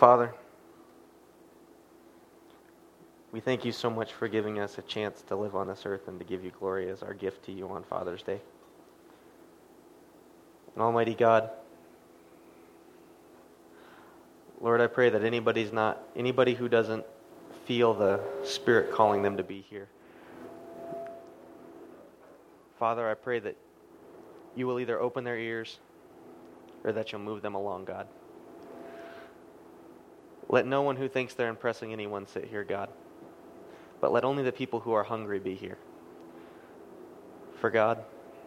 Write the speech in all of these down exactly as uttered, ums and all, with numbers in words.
Father, we thank you so much for giving us a chance to live on this earth and to give you glory as our gift to you on Father's Day. And Almighty God, Lord, I pray that anybody's not anybody who doesn't feel the Spirit calling them to be here. Father, I pray that you will either open their ears or that you'll move them along, God. Let no one who thinks they're impressing anyone sit here, God. But let only the people who are hungry be here. For God,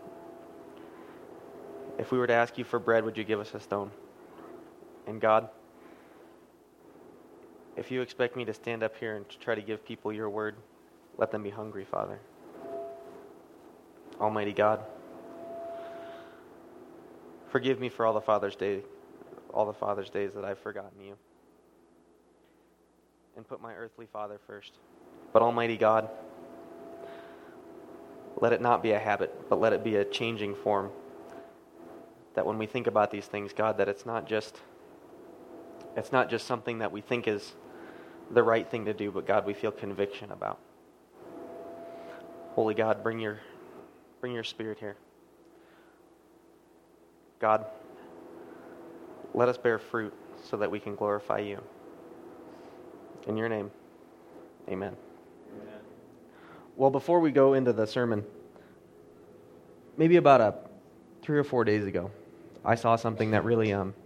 if we were to ask you for bread, would you give us a stone? And God, if you expect me to stand up here and to try to give people your word, let them be hungry, Father. Almighty God, forgive me for all the Father's Day, all the Father's Days that I've forgotten you, and put my earthly father first. But Almighty God, let it not be a habit, but let it be a changing form. That when we think about these things, God, that it's not just it's not just something that we think is the right thing to do, but God, we feel conviction about. Holy God, bring your bring your Spirit here. God, let us bear fruit so that we can glorify you. In your name, amen. Amen. Well, before we go into the sermon, maybe about a three or four days ago, I saw something that really, um,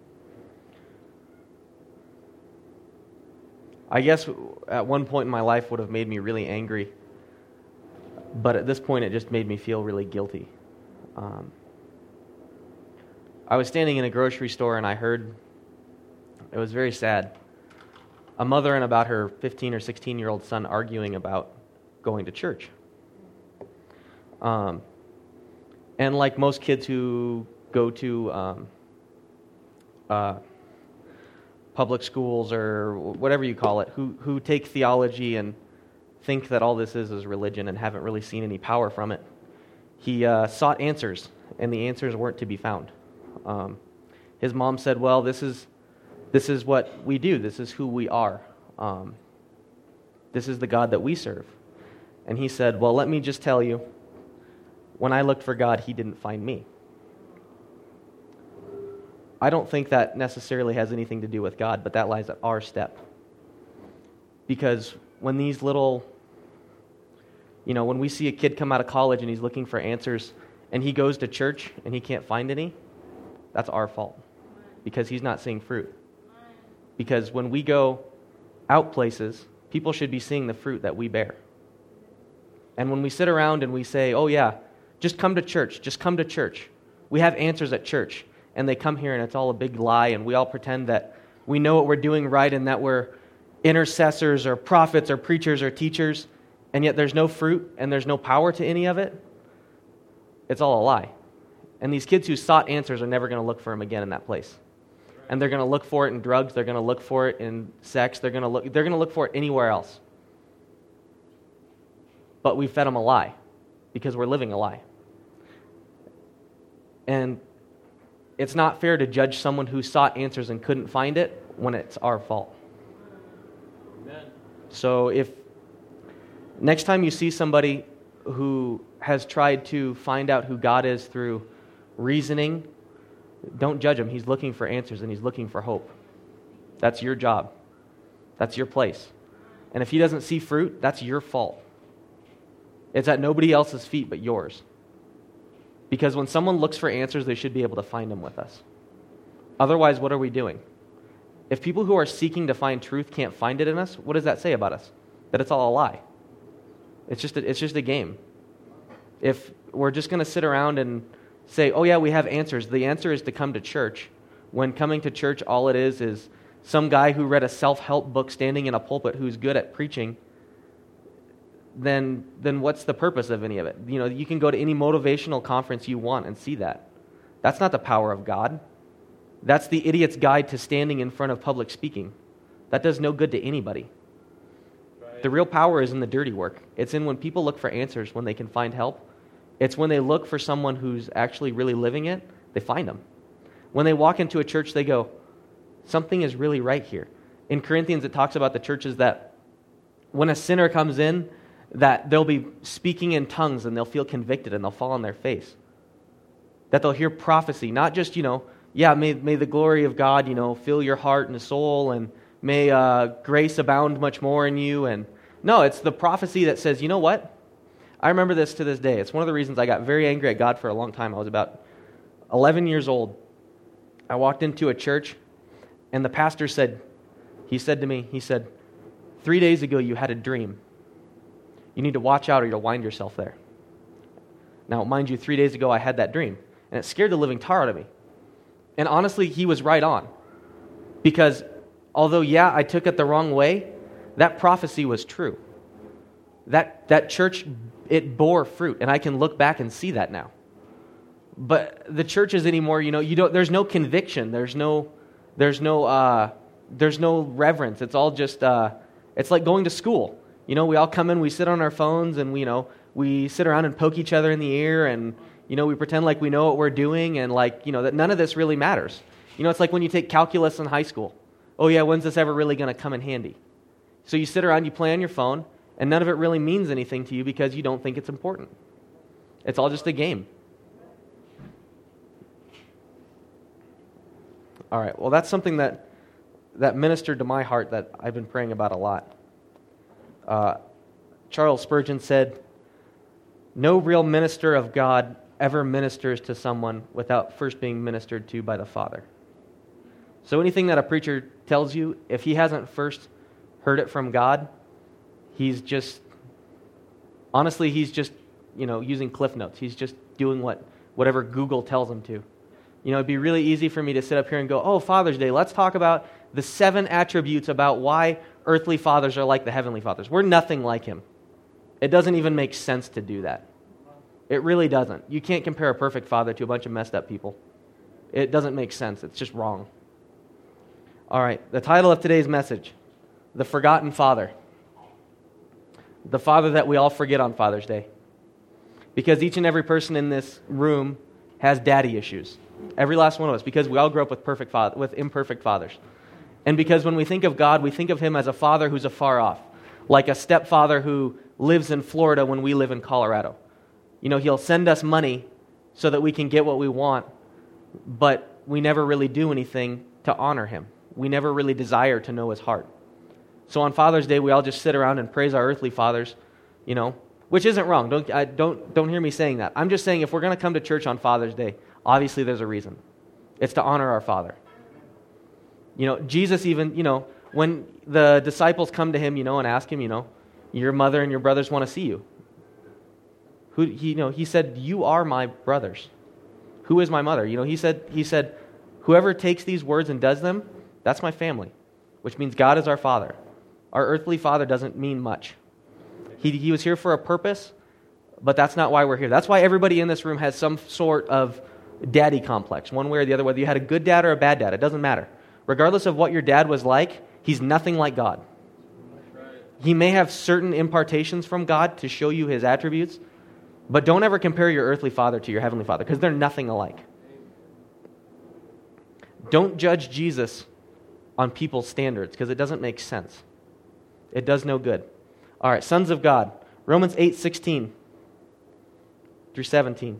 I guess at one point in my life would have made me really angry, but at this point it just made me feel really guilty. Um, I was standing in a grocery store and I heard, it was very sad, a mother and about her fifteen or sixteen-year-old son arguing about going to church. Um, and like most kids who go to um, uh, public schools or whatever you call it, who who take theology and think that all this is is religion and haven't really seen any power from it, he uh, sought answers, and the answers weren't to be found. Um, his mom said, well, this is this is what we do. This is who we are. Um, this is the God that we serve. And he said, well, let me just tell you, when I looked for God, he didn't find me. I don't think that necessarily has anything to do with God, but that lies at our step. Because when these little, you know, when we see a kid come out of college and he's looking for answers and he goes to church and he can't find any, that's our fault. Because he's not seeing fruit. Because when we go out places, people should be seeing the fruit that we bear. And when we sit around and we say, oh yeah, just come to church, just come to church. We have answers at church. And they come here and it's all a big lie and we all pretend that we know what we're doing right and that we're intercessors or prophets or preachers or teachers, and yet there's no fruit and there's no power to any of it. It's all a lie. And these kids who sought answers are never going to look for them again in that place. And they're going to look for it in drugs, they're going to look for it in sex, they're going to look they're going to look for it anywhere else. But we fed them a lie because we're living a lie. And it's not fair to judge someone who sought answers and couldn't find it when it's our fault. Amen. So if next time you see somebody who has tried to find out who God is through reasoning, don't judge him. He's looking for answers and he's looking for hope. That's your job. That's your place. And if he doesn't see fruit, that's your fault. It's at nobody else's feet but yours. Because when someone looks for answers, they should be able to find them with us. Otherwise, what are we doing? If people who are seeking to find truth can't find it in us, what does that say about us? That it's all a lie. It's just a, it's just a game. If we're just going to sit around and say, oh yeah, we have answers, the answer is to come to church, when coming to church, all it is is some guy who read a self-help book standing in a pulpit who's good at preaching, then then what's the purpose of any of it? You know, you can go to any motivational conference you want and see that. That's not the power of God. That's the idiot's guide to standing in front of public speaking. That does no good to anybody. Right. The real power is in the dirty work. It's in when people look for answers, when they can find help. It's when they look for someone who's actually really living it, they find them. When they walk into a church, they go, something is really right here. In Corinthians, it talks about the churches that when a sinner comes in, that they'll be speaking in tongues and they'll feel convicted and they'll fall on their face. That they'll hear prophecy, not just, you know, yeah, may, may the glory of God, you know, fill your heart and soul, and may uh, grace abound much more in you. And no, it's the prophecy that says, you know what? I remember this to this day. It's one of the reasons I got very angry at God for a long time. I was about eleven years old. I walked into a church, and the pastor said, he said to me, he said, three days ago you had a dream. You need to watch out or you'll wind yourself there. Now, mind you, three days ago I had that dream, and it scared the living tar out of me. And honestly, he was right on. Because although, yeah, I took it the wrong way, that prophecy was true. That that church, it bore fruit, and I can look back and see that now. But the churches anymore, you know, you don't. There's no conviction. There's no, there's no, uh, there's no reverence. It's all just, uh, it's like going to school. You know, we all come in, we sit on our phones, and we, you know, we sit around and poke each other in the ear, and you know, we pretend like we know what we're doing, and like, you know, that none of this really matters. You know, it's like when you take calculus in high school. Oh yeah, when's this ever really going to come in handy? So you sit around, you play on your phone, and none of it really means anything to you because you don't think it's important. It's all just a game. All right, well, that's something that, that ministered to my heart that I've been praying about a lot. Uh, Charles Spurgeon said, "No real minister of God ever ministers to someone without first being ministered to by the Father." So anything that a preacher tells you, if he hasn't first heard it from God, he's just, honestly, he's just, you know, using Cliff Notes. He's just doing what whatever Google tells him to. You know, it'd be really easy for me to sit up here and go, oh, Father's Day, let's talk about the seven attributes about why earthly fathers are like the heavenly fathers. We're nothing like him. It doesn't even make sense to do that. It really doesn't. You can't compare a perfect father to a bunch of messed up people. It doesn't make sense. It's just wrong. All right, the title of today's message, The Forgotten Father. The father that we all forget on Father's Day. Because each and every person in this room has daddy issues. Every last one of us, because we all grew up with perfect father, with imperfect fathers. And because when we think of God, we think of him as a father who's afar off, like a stepfather who lives in Florida when we live in Colorado. You know, he'll send us money so that we can get what we want, but we never really do anything to honor him. We never really desire to know his heart. So on Father's Day, we all just sit around and praise our earthly fathers, you know, which isn't wrong. Don't I, don't don't hear me saying that. I'm just saying if we're going to come to church on Father's Day, obviously there's a reason. It's to honor our Father. You know, Jesus even, you know, when the disciples come to him, you know, and ask him, you know, your mother and your brothers want to see you. Who he, you know, he said, "You are my brothers." Who is my mother? You know, he said, he said, whoever takes these words and does them, that's my family, which means God is our Father. Our earthly father doesn't mean much. He, he was here for a purpose, but that's not why we're here. That's why everybody in this room has some sort of daddy complex, one way or the other, whether you had a good dad or a bad dad, it doesn't matter. Regardless of what your dad was like, he's nothing like God. He may have certain impartations from God to show you his attributes, but don't ever compare your earthly father to your heavenly Father, because they're nothing alike. Don't judge Jesus on people's standards, because it doesn't make sense. It does no good. All right, sons of God. Romans eight sixteen through seventeen.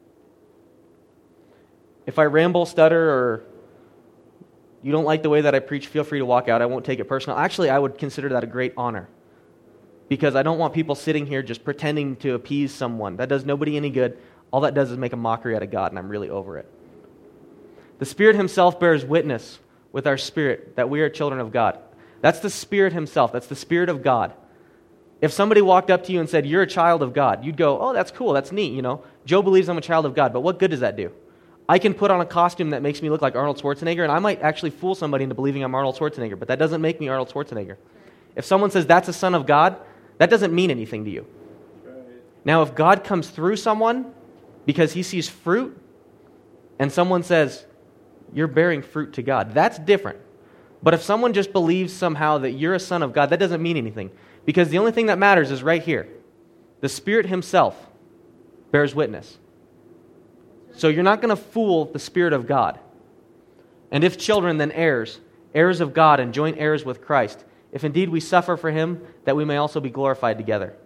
If I ramble, stutter, or you don't like the way that I preach, feel free to walk out. I won't take it personal. Actually, I would consider that a great honor, because I don't want people sitting here just pretending to appease someone. That does nobody any good. All that does is make a mockery out of God, and I'm really over it. The Spirit himself bears witness with our spirit that we are children of God. That's the Spirit himself. That's the Spirit of God. If somebody walked up to you and said, you're a child of God, you'd go, oh, that's cool, that's neat, you know. Joe believes I'm a child of God, but what good does that do? I can put on a costume that makes me look like Arnold Schwarzenegger, and I might actually fool somebody into believing I'm Arnold Schwarzenegger, but that doesn't make me Arnold Schwarzenegger. If someone says that's a son of God, that doesn't mean anything to you. Now, if God comes through someone because he sees fruit, and someone says, you're bearing fruit to God, that's different. But if someone just believes somehow that you're a son of God, that doesn't mean anything. Because the only thing that matters is right here. The Spirit himself bears witness. So you're not going to fool the Spirit of God. And if children, then heirs, heirs of God and joint heirs with Christ, if indeed we suffer for him, that we may also be glorified together.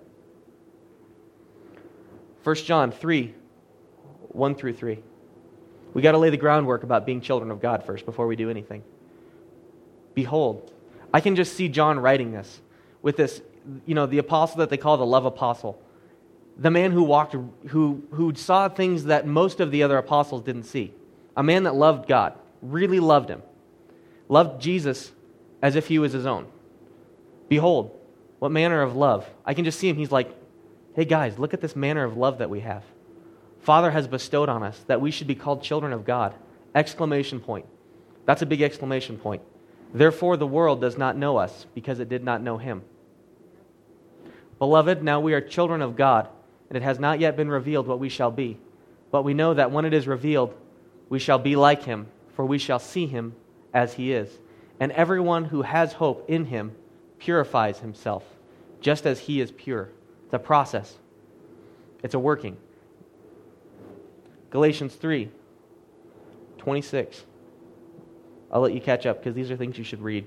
First John three, one through three. We got to lay the groundwork about being children of God first before we do anything. Behold, I can just see John writing this with this, you know, the apostle that they call the love apostle. The man who walked, who, who saw things that most of the other apostles didn't see. A man that loved God, really loved him. Loved Jesus as if he was his own. Behold, what manner of love. I can just see him. He's like, hey guys, look at this manner of love that we have. Father has bestowed on us that we should be called children of God. Exclamation point. That's a big exclamation point. Therefore the world does not know us because it did not know him. Beloved, now we are children of God, and it has not yet been revealed what we shall be. But we know that when it is revealed, we shall be like him, for we shall see him as he is. And everyone who has hope in him purifies himself, just as he is pure. It's a process. It's a working. Galatians three, twenty-six. I'll let you catch up because these are things you should read.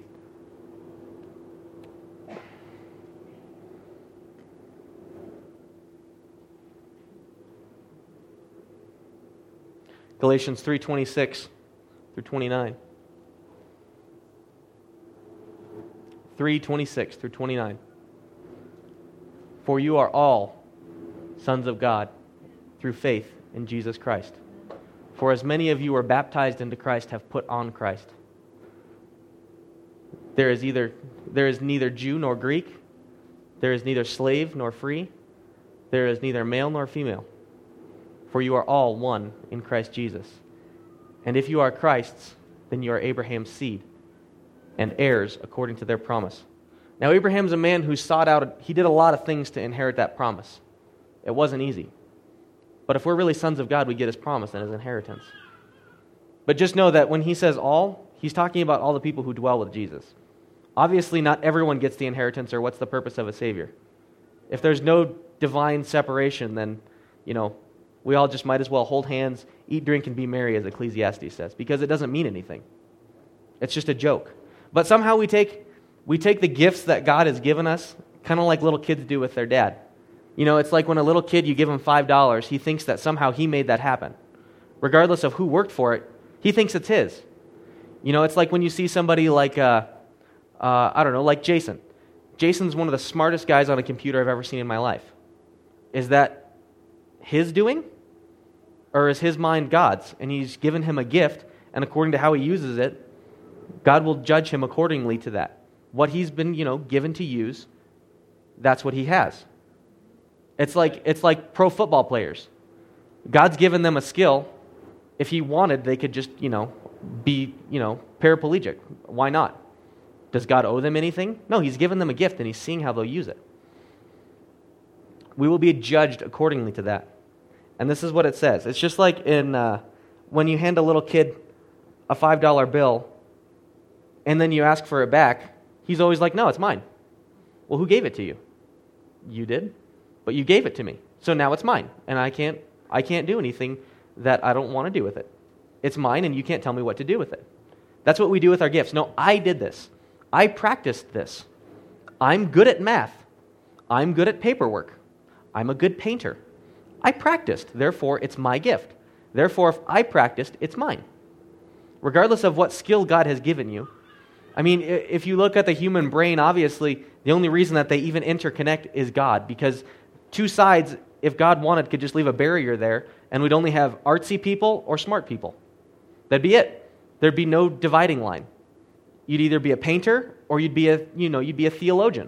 Galatians three, twenty-six through twenty-nine. three, twenty-six through twenty-nine. For you are all sons of God through faith in Jesus Christ. For as many of you are baptized into Christ have put on Christ. There is either there is neither Jew nor Greek, there is neither slave nor free, there is neither male nor female. For you are all one in Christ Jesus. And if you are Christ's, then you are Abraham's seed and heirs according to their promise. Now Abraham's a man who sought out, he did a lot of things to inherit that promise. It wasn't easy. But if we're really sons of God, we get his promise and his inheritance. But just know that when he says all, he's talking about all the people who dwell with Jesus. Obviously, not everyone gets the inheritance, or what's the purpose of a Savior? If there's no divine separation, then, you know, we all just might as well hold hands, eat, drink, and be merry, as Ecclesiastes says, because it doesn't mean anything. It's just a joke. But somehow we take we take the gifts that God has given us, kind of like little kids do with their dad. You know, it's like when a little kid, you give him five dollars, he thinks that somehow he made that happen. Regardless of who worked for it, he thinks it's his. You know, it's like when you see somebody like, uh, uh, I don't know, like Jason. Jason's one of the smartest guys on a computer I've ever seen in my life. Is that his doing? Or is his mind God's? And he's given him a gift, and according to how he uses it, God will judge him accordingly to that. What he's been, you know, given to use, that's what he has. It's like it's like pro football players. God's given them a skill. If he wanted, they could just, you know, be, you know, paraplegic. Why not? Does God owe them anything? No, he's given them a gift, and he's seeing how they'll use it. We will be judged accordingly to that. And this is what it says. It's just like in uh, when you hand a little kid a five dollar bill, and then you ask for it back, he's always like, no, it's mine. Well, who gave it to you? You did, but you gave it to me. So now it's mine, and I can't I can't do anything that I don't want to do with it. It's mine, and you can't tell me what to do with it. That's what we do with our gifts. No, I did this. I practiced this. I'm good at math. I'm good at paperwork. I'm a good painter. I practiced, therefore it's my gift. Therefore, if I practiced, it's mine. Regardless of what skill God has given you. I mean, if you look at the human brain, obviously, the only reason that they even interconnect is God, because two sides, if God wanted, could just leave a barrier there, and we'd only have artsy people or smart people. That'd be it. There'd be no dividing line. You'd either be a painter or you'd be a, you know, you'd be a theologian.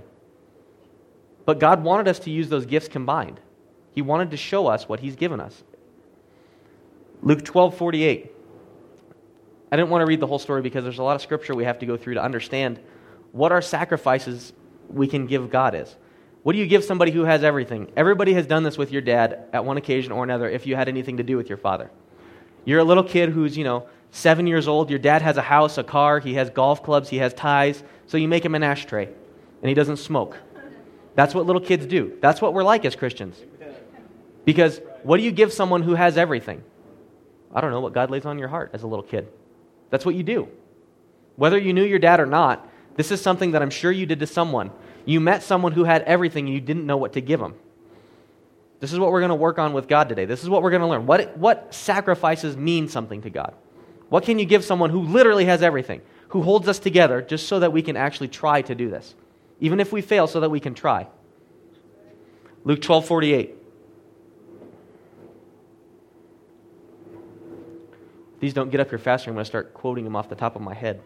But God wanted us to use those gifts combined. He wanted to show us what he's given us. Luke twelve forty-eight. I didn't want to read the whole story because there's a lot of scripture we have to go through to understand what our sacrifices we can give God is. What do you give somebody who has everything? Everybody has done this with your dad at one occasion or another if you had anything to do with your father. You're a little kid who's, you know, seven years old. Your dad has a house, a car, he has golf clubs, he has ties, so you make him an ashtray, and he doesn't smoke. That's what little kids do. That's what we're like as Christians. Because what do you give someone who has everything? I don't know what God lays on your heart as a little kid. That's what you do. Whether you knew your dad or not, this is something that I'm sure you did to someone. You met someone who had everything and you didn't know what to give them. This is what we're going to work on with God today. This is what we're going to learn. What, what sacrifices mean something to God? What can you give someone who literally has everything, who holds us together just so that we can actually try to do this? Even if we fail, so that we can try. Luke twelve forty-eight. These don't get up here faster. I'm going to start quoting them off the top of my head.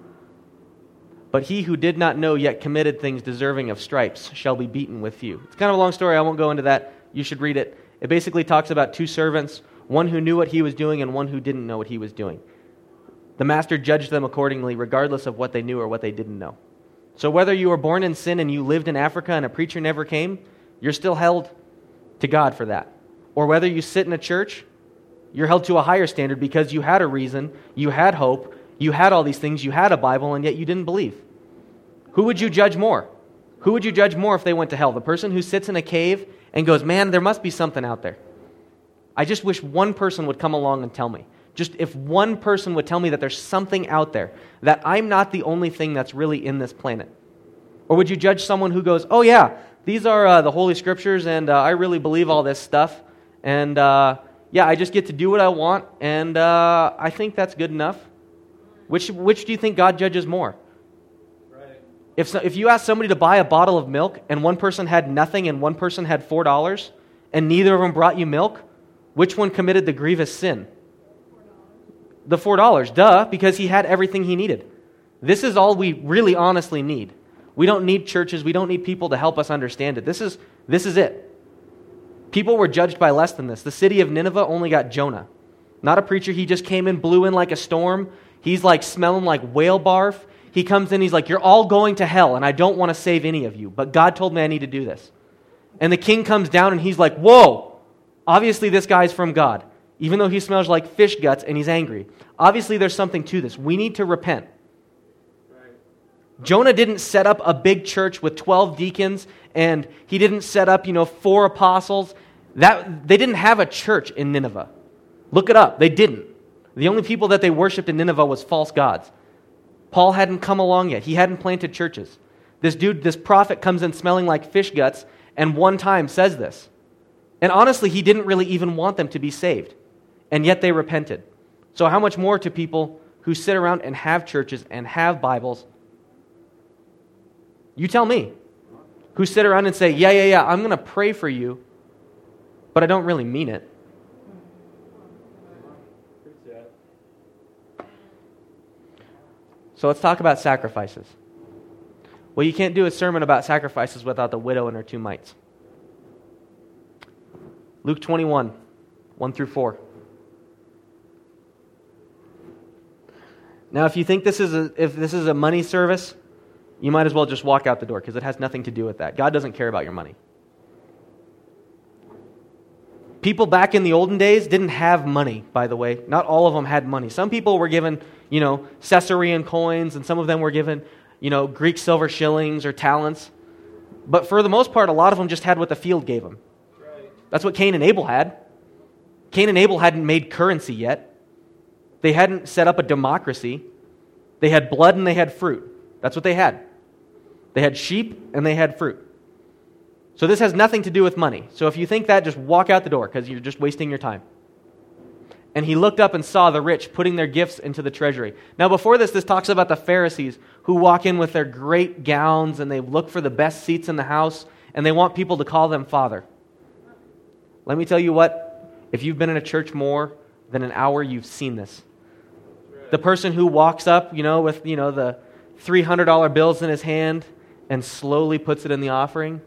But he who did not know yet committed things deserving of stripes shall be beaten with few. It's kind of a long story. I won't go into that. You should read it. It basically talks about two servants, one who knew what he was doing and one who didn't know what he was doing. The master judged them accordingly, regardless of what they knew or what they didn't know. So whether you were born in sin and you lived in Africa and a preacher never came, you're still held to God for that. Or whether you sit in a church, you're held to a higher standard because you had a reason, you had hope, you had all these things, you had a Bible, and yet you didn't believe. Who would you judge more? Who would you judge more if they went to hell? The person who sits in a cave and goes, man, there must be something out there. I just wish one person would come along and tell me. Just if one person would tell me that there's something out there, that I'm not the only thing that's really in this planet. Or would you judge someone who goes, oh yeah, these are uh, the Holy Scriptures and uh, I really believe all this stuff. And uh, yeah, I just get to do what I want and uh, I think that's good enough. Which, which do you think God judges more? If so, if you ask somebody to buy a bottle of milk and one person had nothing and one person had four dollars and neither of them brought you milk, which one committed the grievous sin? The four dollars, duh, because he had everything he needed. This is all we really honestly need. We don't need churches. We don't need people to help us understand it. This is, this is it. People were judged by less than this. The city of Nineveh only got Jonah. Not a preacher. He just came in, blew in like a storm. He's like smelling like whale barf. He comes in, he's like, you're all going to hell, and I don't want to save any of you, but God told me I need to do this. And the king comes down, and he's like, whoa, obviously this guy's from God, even though he smells like fish guts and he's angry. Obviously there's something to this. We need to repent. Right. Jonah didn't set up a big church with twelve deacons, and he didn't set up, you know, four apostles. That they didn't have a church in Nineveh. Look it up. They didn't. The only people that they worshipped in Nineveh was false gods. Paul hadn't come along yet. He hadn't planted churches. This dude, this prophet comes in smelling like fish guts and one time says this. And honestly, he didn't really even want them to be saved. And yet they repented. So how much more to people who sit around and have churches and have Bibles? You tell me. Who sit around and say, yeah, yeah, yeah, I'm going to pray for you, but I don't really mean it. So let's talk about sacrifices. Well, you can't do a sermon about sacrifices without the widow and her two mites. Luke twenty-one, one through four. Now, if you think this is a, if this is a money service, you might as well just walk out the door because it has nothing to do with that. God doesn't care about your money. People back in the olden days didn't have money, by the way. Not all of them had money. Some people were given, you know, Caesarean coins, and some of them were given, you know, Greek silver shillings or talents. But for the most part, a lot of them just had what the field gave them. Right. That's what Cain and Abel had. Cain and Abel hadn't made currency yet. They hadn't set up a democracy. They had blood and they had fruit. That's what they had. They had sheep and they had fruit. So this has nothing to do with money. So if you think that, just walk out the door because you're just wasting your time. And he looked up and saw the rich putting their gifts into the treasury. Now before this, this talks about the Pharisees who walk in with their great gowns and they look for the best seats in the house and they want people to call them Father. Let me tell you what, if you've been in a church more than an hour, you've seen this. The person who walks up, you know, with, you know, the three hundred dollar bills in his hand and slowly puts it in the offering.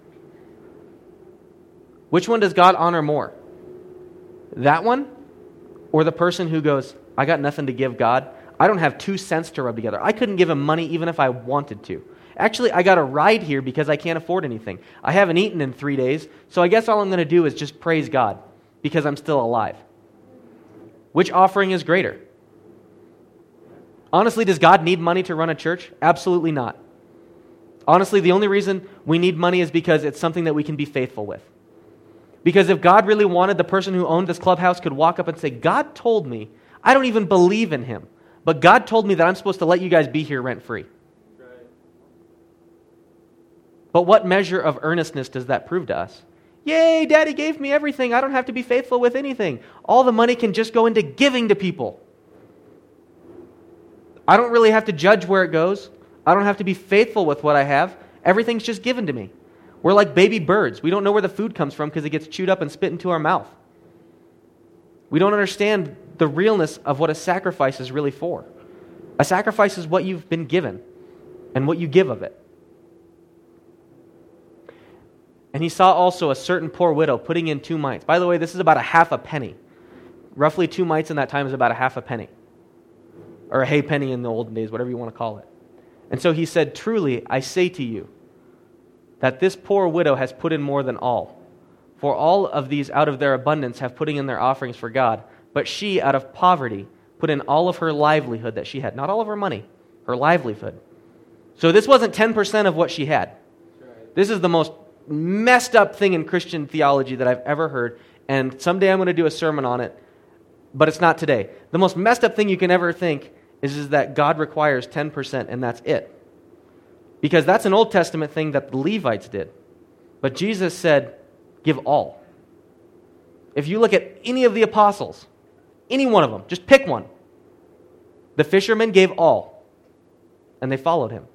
Which one does God honor more? That one? Or the person who goes, I got nothing to give God. I don't have two cents to rub together. I couldn't give him money even if I wanted to. Actually, I got a ride here because I can't afford anything. I haven't eaten in three days, so I guess all I'm going to do is just praise God because I'm still alive. Which offering is greater? Honestly, does God need money to run a church? Absolutely not. Honestly, the only reason we need money is because it's something that we can be faithful with. Because if God really wanted, the person who owned this clubhouse could walk up and say, God told me, I don't even believe in him, but God told me that I'm supposed to let you guys be here rent-free. Right. But what measure of earnestness does that prove to us? Yay, Daddy gave me everything. I don't have to be faithful with anything. All the money can just go into giving to people. I don't really have to judge where it goes. I don't have to be faithful with what I have. Everything's just given to me. We're like baby birds. We don't know where the food comes from because it gets chewed up and spit into our mouth. We don't understand the realness of what a sacrifice is really for. A sacrifice is what you've been given and what you give of it. And he saw also a certain poor widow putting in two mites. By the way, this is about a half a penny. Roughly two mites in that time is about a half a penny. Or a halfpenny in the olden days, whatever you want to call it. And so he said, truly, I say to you, that this poor widow has put in more than all. For all of these out of their abundance have put in their offerings for God. But she, out of poverty, put in all of her livelihood that she had. Not all of her money, her livelihood. So this wasn't ten percent of what she had. This is the most messed up thing in Christian theology that I've ever heard. And someday I'm going to do a sermon on it. But it's not today. The most messed up thing you can ever think is, is that God requires ten percent and that's it. Because that's an Old Testament thing that the Levites did. But Jesus said, give all. If you look at any of the apostles, any one of them, just pick one. The fishermen gave all, and they followed him.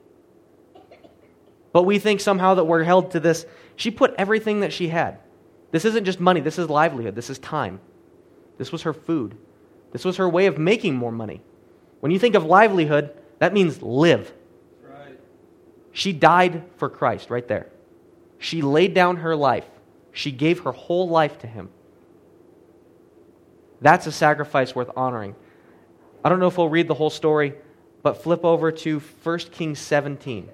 But we think somehow that we're held to this. She put everything that she had. This isn't just money, this is livelihood, this is time. This was her food. This was her way of making more money. When you think of livelihood, that means live. Right. She died for Christ right there. She laid down her life. She gave her whole life to him. That's a sacrifice worth honoring. I don't know if we'll read the whole story, but flip over to First Kings seventeen.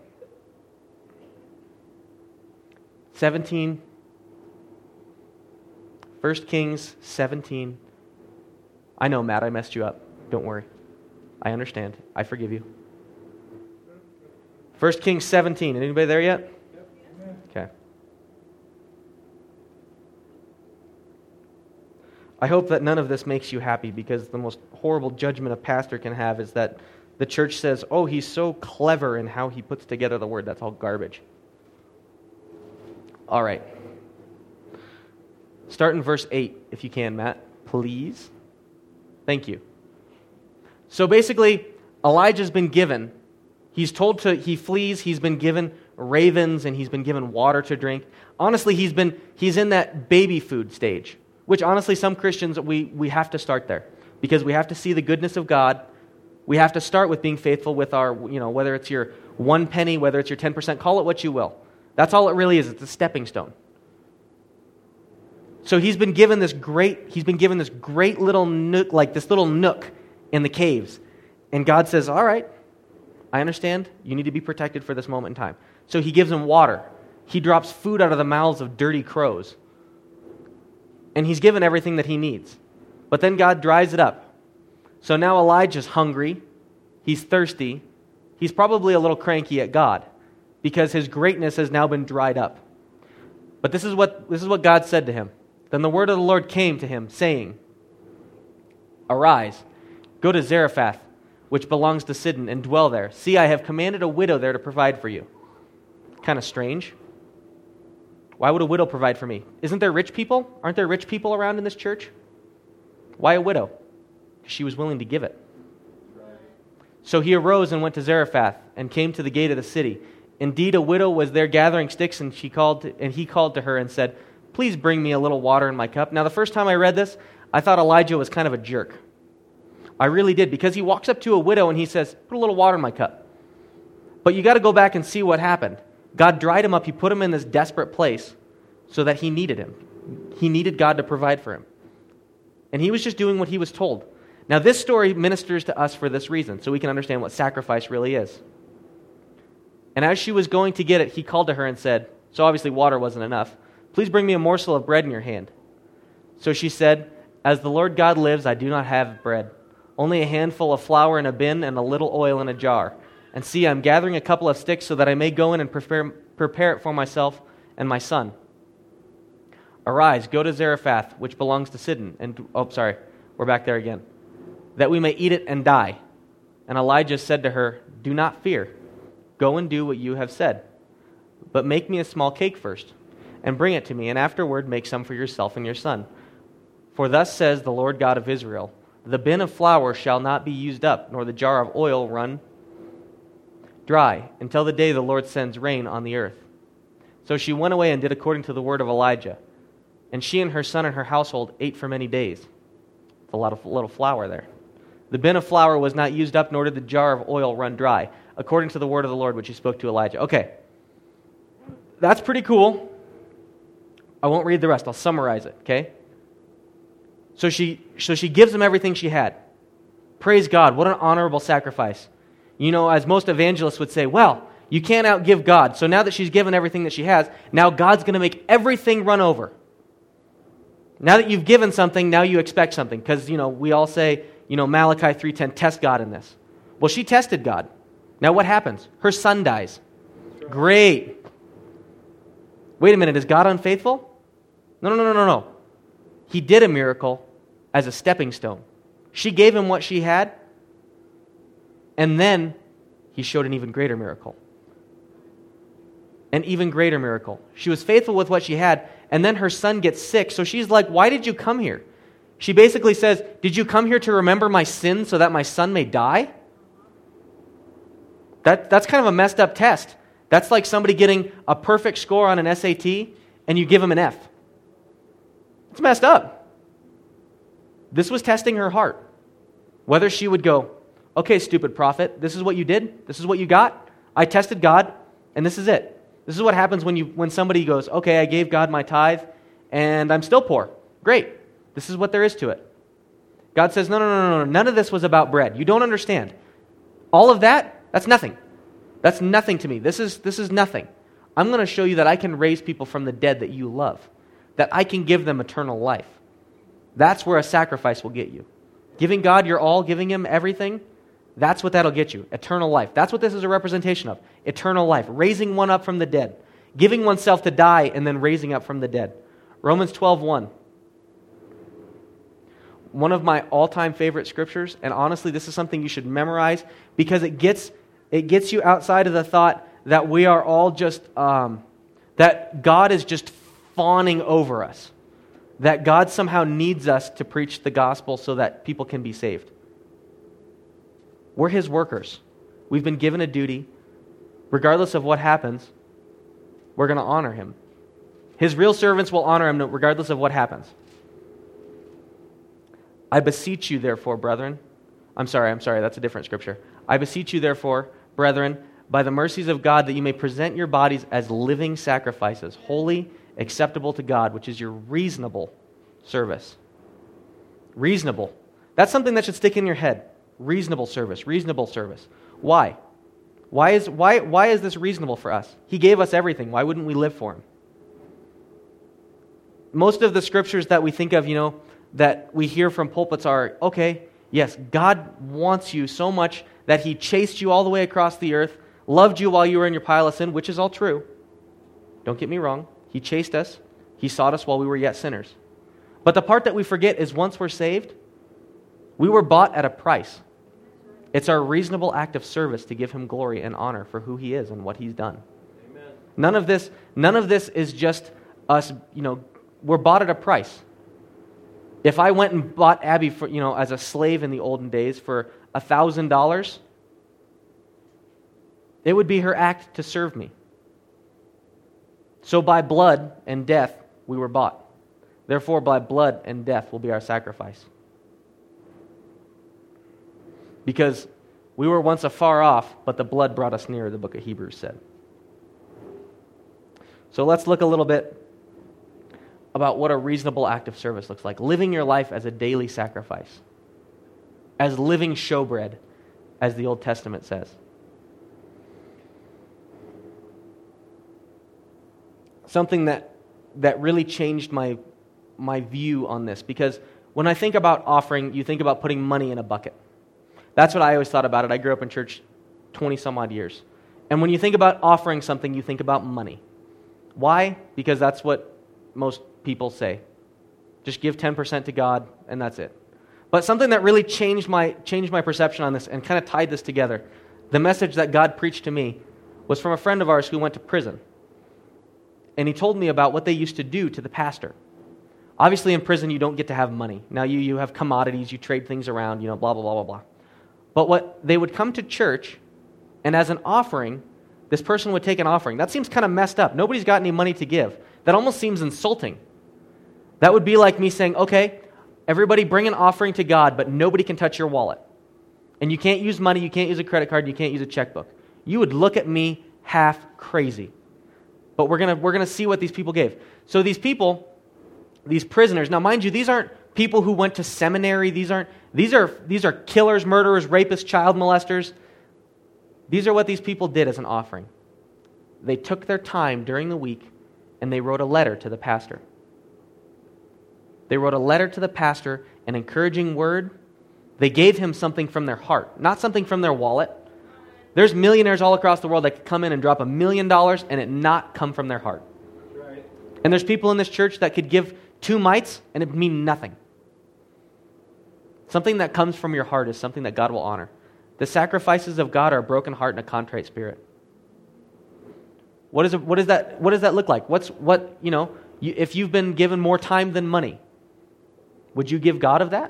seventeen. First Kings seventeen. I know, Matt, I messed you up. Don't worry. I understand. I forgive you. First Kings seventeen. Anybody there yet? Okay. I hope that none of this makes you happy, because the most horrible judgment a pastor can have is that the church says, oh, he's so clever in how he puts together the word. That's all garbage. All right. Start in verse eight, if you can, Matt. Please. Thank you. So basically, Elijah's been given, he's told to, he flees, he's been given ravens, and he's been given water to drink. Honestly, he's been, he's in that baby food stage, which honestly, some Christians, we, we have to start there, because we have to see the goodness of God. We have to start with being faithful with our, you know, whether it's your one penny, whether it's your ten percent, call it what you will. That's all it really is. It's a stepping stone. So he's been given this great, he's been given this great little nook, like this little nook in the caves. And God says, all right, I understand. You need to be protected for this moment in time. So he gives him water. He drops food out of the mouths of dirty crows. And he's given everything that he needs. But then God dries it up. So now Elijah's hungry. He's thirsty. He's probably a little cranky at God, because his greatness has now been dried up. But this is what, this is what God said to him. Then the word of the Lord came to him, saying, arise, go to Zarephath, which belongs to Sidon, and dwell there. See, I have commanded a widow there to provide for you. Kind of strange. Why would a widow provide for me? Isn't there rich people? Aren't there rich people around in this church? Why a widow? Because she was willing to give it. So he arose and went to Zarephath, and came to the gate of the city. Indeed, a widow was there gathering sticks, and she called, to, and he called to her and said, please bring me a little water in my cup. Now, the first time I read this, I thought Elijah was kind of a jerk. I really did, because he walks up to a widow and he says, put a little water in my cup. But you got to go back and see what happened. God dried him up. He put him in this desperate place so that he needed him. He needed God to provide for him. And he was just doing what he was told. Now, this story ministers to us for this reason, so we can understand what sacrifice really is. And as she was going to get it, he called to her and said, so obviously water wasn't enough, please bring me a morsel of bread in your hand. So she said, as the Lord God lives, I do not have bread, only a handful of flour in a bin and a little oil in a jar. And see, I'm gathering a couple of sticks so that I may go in and prepare, prepare it for myself and my son. Arise, go to Zarephath, which belongs to Sidon. And, oh, sorry, we're back there again. That we may eat it and die. And Elijah said to her, "Do not fear. Go and do what you have said. But make me a small cake first, and bring it to me, and afterward make some for yourself and your son. For thus says the Lord God of Israel, the bin of flour shall not be used up, nor the jar of oil run dry, until the day the Lord sends rain on the earth." So she went away and did according to the word of Elijah. And she and her son and her household ate for many days. It's a lot of little flour there. The bin of flour was not used up, nor did the jar of oil run dry, according to the word of the Lord which he spoke to Elijah. Okay, that's pretty cool. I won't read the rest. I'll summarize it, okay? So she, so she gives him everything she had. Praise God. What an honorable sacrifice. You know, as most evangelists would say, well, you can't outgive God. So now that she's given everything that she has, now God's going to make everything run over. Now that you've given something, now you expect something. Because, you know, we all say, you know, Malachi three ten, test God in this. Well, she tested God. Now what happens? Her son dies. Great. Wait a minute, is God unfaithful? No, no, no, no, no. He did a miracle as a stepping stone. She gave him what she had, and then he showed an even greater miracle. An even greater miracle. She was faithful with what she had, and then her son gets sick, so she's like, why did you come here? She basically says, did you come here to remember my sin so that my son may die? That, that's kind of a messed up test. That's like somebody getting a perfect score on an S A T, and you give them an F. It's messed up. This was testing her heart. Whether she would go, okay, stupid prophet, this is what you did, this is what you got, I tested God, and this is it. This is what happens when you when somebody goes, okay, I gave God my tithe, and I'm still poor. Great. This is what there is to it. God says, no, no, no, no, no, none of this was about bread. You don't understand. All of that, that's nothing. That's nothing to me. This is this is nothing. I'm going to show you that I can raise people from the dead that you love, that I can give them eternal life. That's where a sacrifice will get you. Giving God your all, giving Him everything, that's what that'll get you, eternal life. That's what this is a representation of, eternal life, raising one up from the dead, giving oneself to die and then raising up from the dead. Romans twelve one. One of my all-time favorite scriptures, and honestly, this is something you should memorize because it gets it gets you outside of the thought that we are all just, um, that God is just fawning over us, that God somehow needs us to preach the gospel so that people can be saved. We're His workers. We've been given a duty. Regardless of what happens, we're going to honor Him. His real servants will honor Him regardless of what happens. I beseech you, therefore, brethren. I'm sorry, I'm sorry, that's a different scripture. I beseech you, therefore, brethren, by the mercies of God, that you may present your bodies as living sacrifices, holy, acceptable to God, which is your reasonable service. Reasonable. That's something that should stick in your head. Reasonable service, reasonable service. Why? Why is, why, why is this reasonable for us? He gave us everything. Why wouldn't we live for Him? Most of the scriptures that we think of, you know, that we hear from pulpits are, okay, yes, God wants you so much that He chased you all the way across the earth, loved you while you were in your pile of sin, which is all true. Don't get me wrong. He chased us. He sought us while we were yet sinners. But the part that we forget is once we're saved, we were bought at a price. It's our reasonable act of service to give Him glory and honor for who He is and what He's done. Amen. None of this, none of this is just us, you know, we're bought at a price. If I went and bought Abby for, you know, as a slave in the olden days for a thousand dollars, it would be her act to serve me. So by blood and death, we were bought. Therefore, by blood and death will be our sacrifice. Because we were once afar off, but the blood brought us near, the book of Hebrews said. So let's look a little bit about what a reasonable act of service looks like. Living your life as a daily sacrifice. As living showbread, as the Old Testament says. Something that, that really changed my, my view on this. Because when I think about offering, you think about putting money in a bucket. That's what I always thought about it. I grew up in church twenty some odd years. And when you think about offering something, you think about money. Why? Because that's what most people say. Just give ten percent to God, and that's it. But something that really changed my, changed my perception on this and kind of tied this together, the message that God preached to me, was from a friend of ours who went to prison. And he told me about what they used to do to the pastor. Obviously, in prison, you don't get to have money. Now, you, you have commodities, you trade things around, you know, blah, blah, blah, blah, blah. But what they would come to church, and as an offering, this person would take an offering. That seems kind of messed up. Nobody's got any money to give. That almost seems insulting. That would be like me saying, okay, everybody bring an offering to God, but nobody can touch your wallet. And you can't use money, you can't use a credit card, you can't use a checkbook. You would look at me half crazy. But we're going to we're gonna see what these people gave. So these people, these prisoners, now mind you, these aren't people who went to seminary. These aren't these are these are killers, murderers, rapists, child molesters. These are what these people did as an offering. They took their time during the week and they wrote a letter to the pastor. They wrote a letter to the pastor, an encouraging word. They gave him something from their heart, not something from their wallet. There's millionaires all across the world that could come in and drop a million dollars and it not come from their heart. Right. And there's people in this church that could give two mites and it mean nothing. Something that comes from your heart is something that God will honor. The sacrifices of God are a broken heart and a contrite spirit. What is it, what is that? What does that look like? What's what you know? You, if you've been given more time than money, would you give God of that?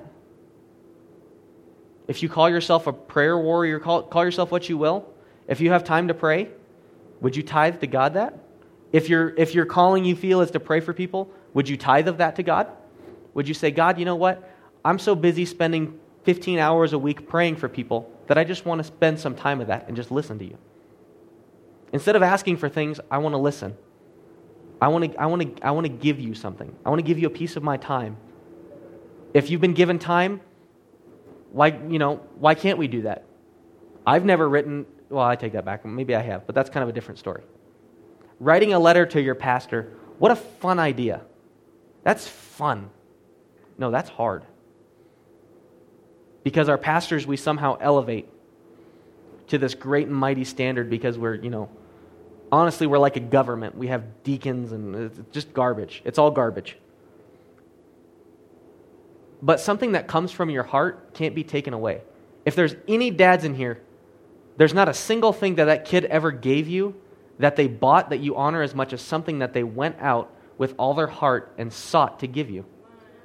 If you call yourself a prayer warrior, call, call yourself what you will, if you have time to pray, would you tithe to God that? If your if your calling you feel is to pray for people, would you tithe of that to God? Would you say, God, you know what? I'm so busy spending fifteen hours a week praying for people that I just want to spend some time of that and just listen to you. Instead of asking for things, I want to listen. I want to I want to I want to give you something. I want to give you a piece of my time. If you've been given time, why, you know, why can't we do that? I've never written, well, I take that back. Maybe I have, but that's kind of a different story. Writing a letter to your pastor, what a fun idea. That's fun. No, that's hard. Because our pastors, we somehow elevate to this great and mighty standard because we're, you know, honestly, we're like a government. We have deacons and it's just garbage. It's all garbage. But something that comes from your heart can't be taken away. If there's any dads in here, there's not a single thing that that kid ever gave you that they bought that you honor as much as something that they went out with all their heart and sought to give you.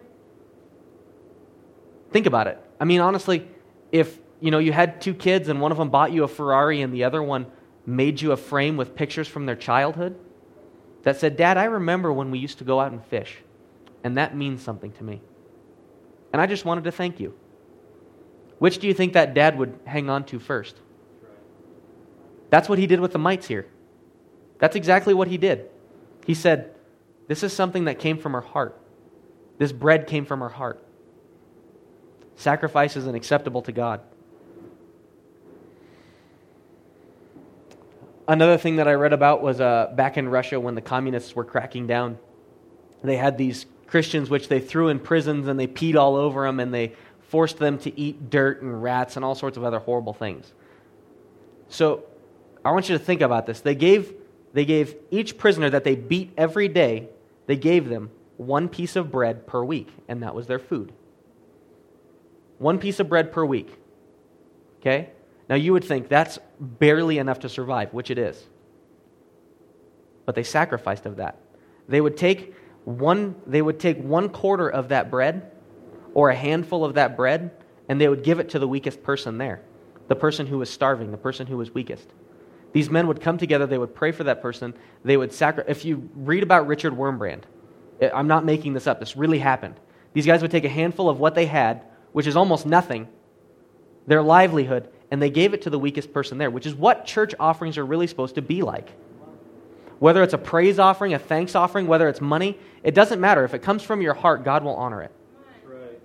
Think about it. I mean, honestly, if you know you had two kids and one of them bought you a Ferrari and the other one made you a frame with pictures from their childhood that said, Dad, I remember when we used to go out and fish, and that means something to me. And I just wanted to thank you. Which do you think that dad would hang on to first? That's what he did with the mites here. That's exactly what he did. He said, this is something that came from our heart. This bread came from our heart. Sacrifice is unacceptable to God. Another thing that I read about was uh, back in Russia when the communists were cracking down. They had these Christians which they threw in prisons and they peed all over them and they forced them to eat dirt and rats and all sorts of other horrible things. So I want you to think about this. They gave, they gave each prisoner that they beat every day, they gave them one piece of bread per week, and that was their food. One piece of bread per week. Okay? Now you would think that's barely enough to survive, which it is. But they sacrificed of that. They would take one, they would take one quarter of that bread or a handful of that bread and they would give it to the weakest person there. The person who was starving, the person who was weakest. These men would come together, they would pray for that person, they would sacrifice. If you read about Richard Wurmbrand, I'm not making this up, this really happened. These guys would take a handful of what they had, which is almost nothing, their livelihood, and they gave it to the weakest person there, which is what church offerings are really supposed to be like. Whether it's a praise offering, a thanks offering, whether it's money, it doesn't matter. If it comes from your heart, God will honor it. Right.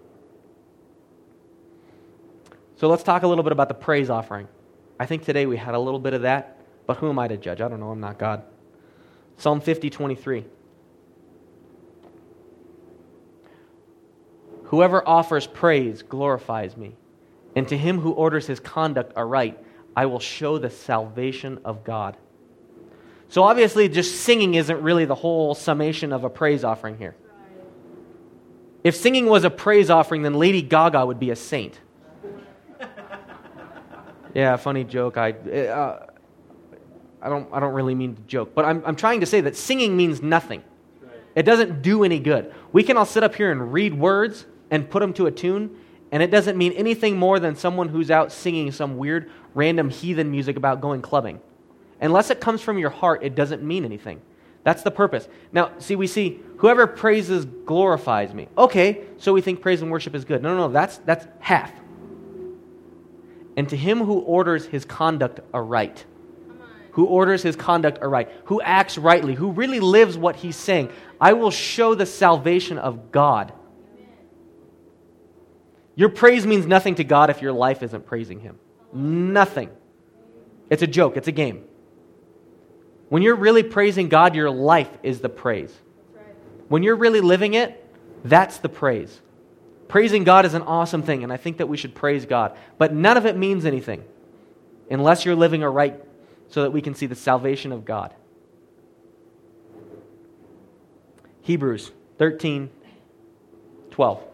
So let's talk a little bit about the praise offering. I think today we had a little bit of that, but who am I to judge? I don't know, I'm not God. Psalm fifty, twenty-three. Whoever offers praise glorifies me, and to him who orders his conduct aright, I will show the salvation of God. So obviously just singing isn't really the whole summation of a praise offering here. If singing was a praise offering, then Lady Gaga would be a saint. Yeah, funny joke. I uh, I don't I don't really mean to joke, but I'm I'm trying to say that singing means nothing. It doesn't do any good. We can all sit up here and read words and put them to a tune, and it doesn't mean anything more than someone who's out singing some weird, random heathen music about going clubbing. Unless it comes from your heart, it doesn't mean anything. That's the purpose. Now, see, we see, whoever praises glorifies me. Okay, so we think praise and worship is good. No, no, no, that's, that's half. And to him who orders his conduct aright, who orders his conduct aright, who acts rightly, who really lives what he's saying, I will show the salvation of God. Your praise means nothing to God if your life isn't praising him. Nothing. It's a joke. It's a game. When you're really praising God, your life is the praise. When you're really living it, that's the praise. Praising God is an awesome thing, and I think that we should praise God. But none of it means anything unless you're living aright so that we can see the salvation of God. Hebrews thirteen twelve.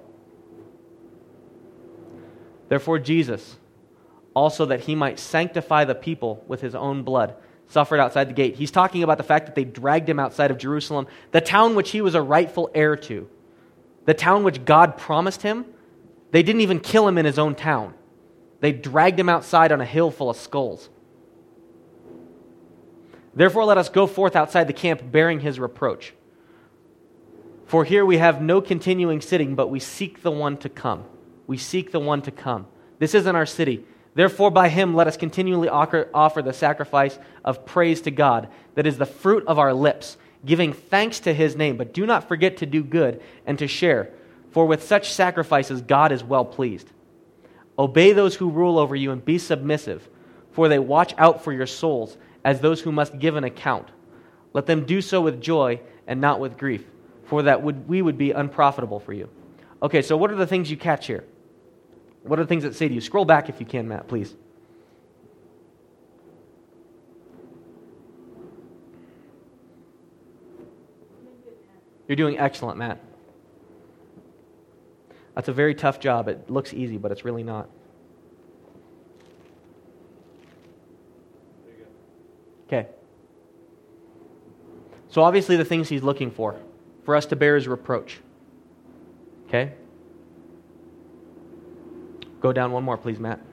Therefore Jesus, also that he might sanctify the people with his own blood, suffered outside the gate. He's talking about the fact that they dragged him outside of Jerusalem, the town which he was a rightful heir to, the town which God promised him. They didn't even kill him in his own town. They dragged him outside on a hill full of skulls. Therefore let us go forth outside the camp bearing his reproach. For here we have no continuing sitting, but we seek the one to come. We seek the one to come. This isn't our city. Therefore by him let us continually offer the sacrifice of praise to God, that is the fruit of our lips, giving thanks to his name. But do not forget to do good and to share, for with such sacrifices God is well pleased. Obey those who rule over you and be submissive, for they watch out for your souls as those who must give an account. Let them do so with joy and not with grief, for that would, we would be unprofitable for you. Okay, so what are the things you catch here? What are the things that say to you? Scroll back if you can, Matt, please. You're doing excellent, Matt. That's a very tough job. It looks easy, but it's really not. Okay. So obviously the things he's looking for, for us to bear his reproach. Okay? Go down one more, please, Matt.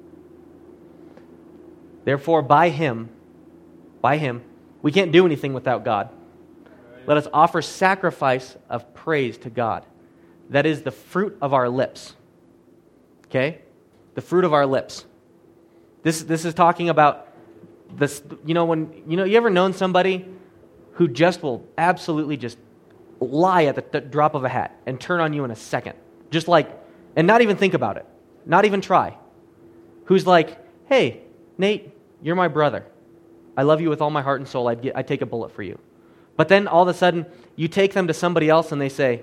Therefore, by him, by him, we can't do anything without God. Let us offer sacrifice of praise to God. That is the fruit of our lips. Okay? The fruit of our lips. This, this is talking about this, you know, when, you know, you ever known somebody who just will absolutely just lie at the, the drop of a hat and turn on you in a second? Just like, and not even think about it. Not even try. Who's like, hey, Nate, you're my brother. I love you with all my heart and soul. I'd, get, I'd take a bullet for you. But then all of a sudden, you take them to somebody else and they say,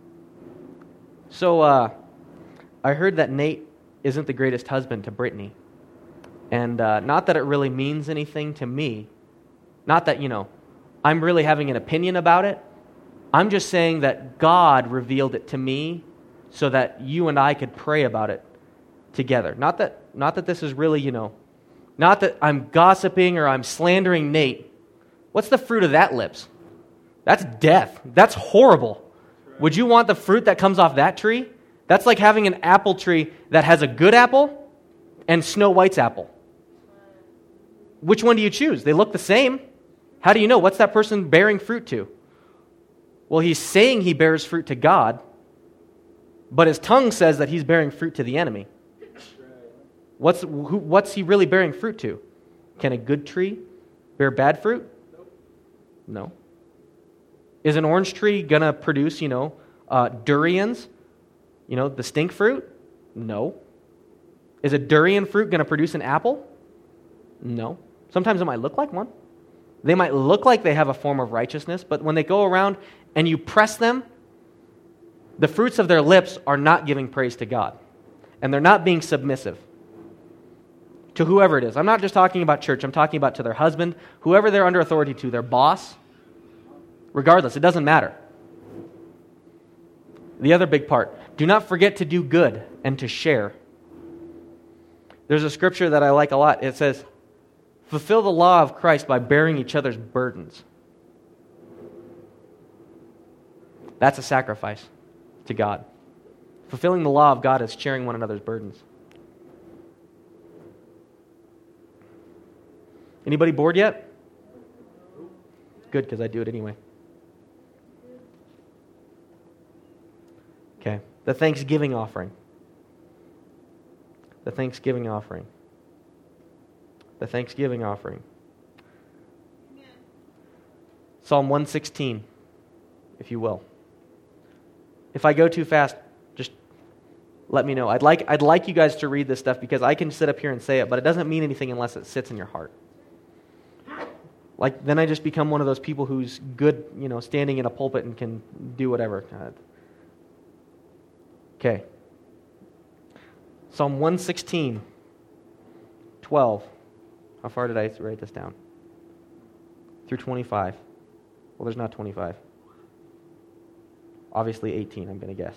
so uh, I heard that Nate isn't the greatest husband to Brittany. And uh, not that it really means anything to me. Not that, you know, I'm really having an opinion about it. I'm just saying that God revealed it to me so that you and I could pray about it together. Not that, not that this is really, you know, not that I'm gossiping or I'm slandering Nate. What's the fruit of that lips? That's death. That's horrible. Would you want the fruit that comes off that tree? That's like having an apple tree that has a good apple and Snow White's apple. Which one do you choose? They look the same. How do you know? What's that person bearing fruit to? Well, he's saying he bears fruit to God, but his tongue says that he's bearing fruit to the enemy. What's, who, what's he really bearing fruit to? Can a good tree bear bad fruit? No. Is an orange tree going to produce, you know, uh, durians? You know, the stink fruit? No. Is a durian fruit going to produce an apple? No. Sometimes it might look like one. They might look like they have a form of righteousness, but when they go around and you press them, the fruits of their lips are not giving praise to God. And they're not being submissive to whoever it is. I'm not just talking about church. I'm talking about to their husband, whoever they're under authority to, their boss. Regardless, it doesn't matter. The other big part, do not forget to do good and to share. There's a scripture that I like a lot. It says, fulfill the law of Christ by bearing each other's burdens. That's a sacrifice to God. Fulfilling the law of God is sharing one another's burdens. Anybody bored yet? Good, because I do it anyway. Okay, the Thanksgiving offering. The Thanksgiving offering. The Thanksgiving offering. Amen. Psalm one sixteen, if you will. If I go too fast, just let me know. I'd like I'd like you guys to read this stuff because I can sit up here and say it, but it doesn't mean anything unless it sits in your heart. Like, then I just become one of those people who's good, you know, standing in a pulpit and can do whatever. Okay. Psalm one sixteen, twelve. How far did I write this down? Through twenty-five. Well, there's not twenty-five. Obviously eighteen, I'm going to guess.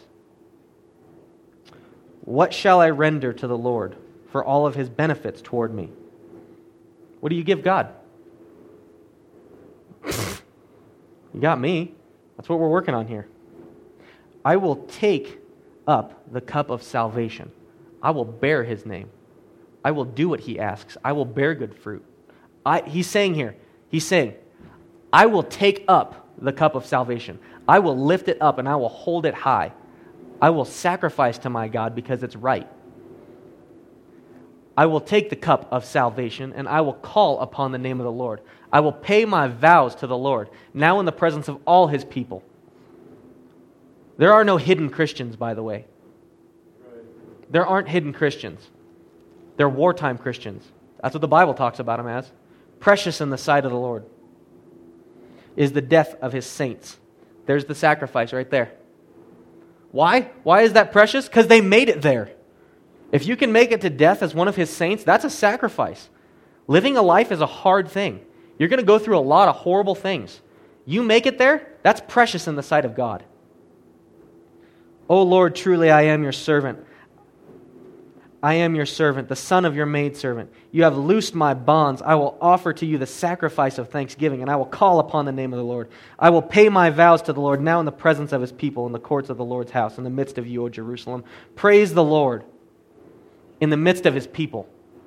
What shall I render to the Lord for all of his benefits toward me? What do you give God? You got me. That's what we're working on here. I will take up the cup of salvation. I will bear his name. I will do what he asks. I will bear good fruit. I, he's saying here, he's saying, I will take up the cup of salvation. I will lift it up and I will hold it high. I will sacrifice to my God because it's right. I will take the cup of salvation and I will call upon the name of the Lord. I will pay my vows to the Lord, now in the presence of all his people. There are no hidden Christians, by the way. There aren't hidden Christians. They're wartime Christians. That's what the Bible talks about them as. Precious in the sight of the Lord is the death of his saints. There's the sacrifice right there. Why? Why is that precious? Because they made it there. If you can make it to death as one of his saints, that's a sacrifice. Living a life is a hard thing. You're going to go through a lot of horrible things. You make it there, that's precious in the sight of God. O Lord, truly I am your servant. I am your servant, the son of your maidservant. You have loosed my bonds. I will offer to you the sacrifice of thanksgiving, and I will call upon the name of the Lord. I will pay my vows to the Lord now in the presence of his people, in the courts of the Lord's house, in the midst of you, O Jerusalem. Praise the Lord in the midst of his people.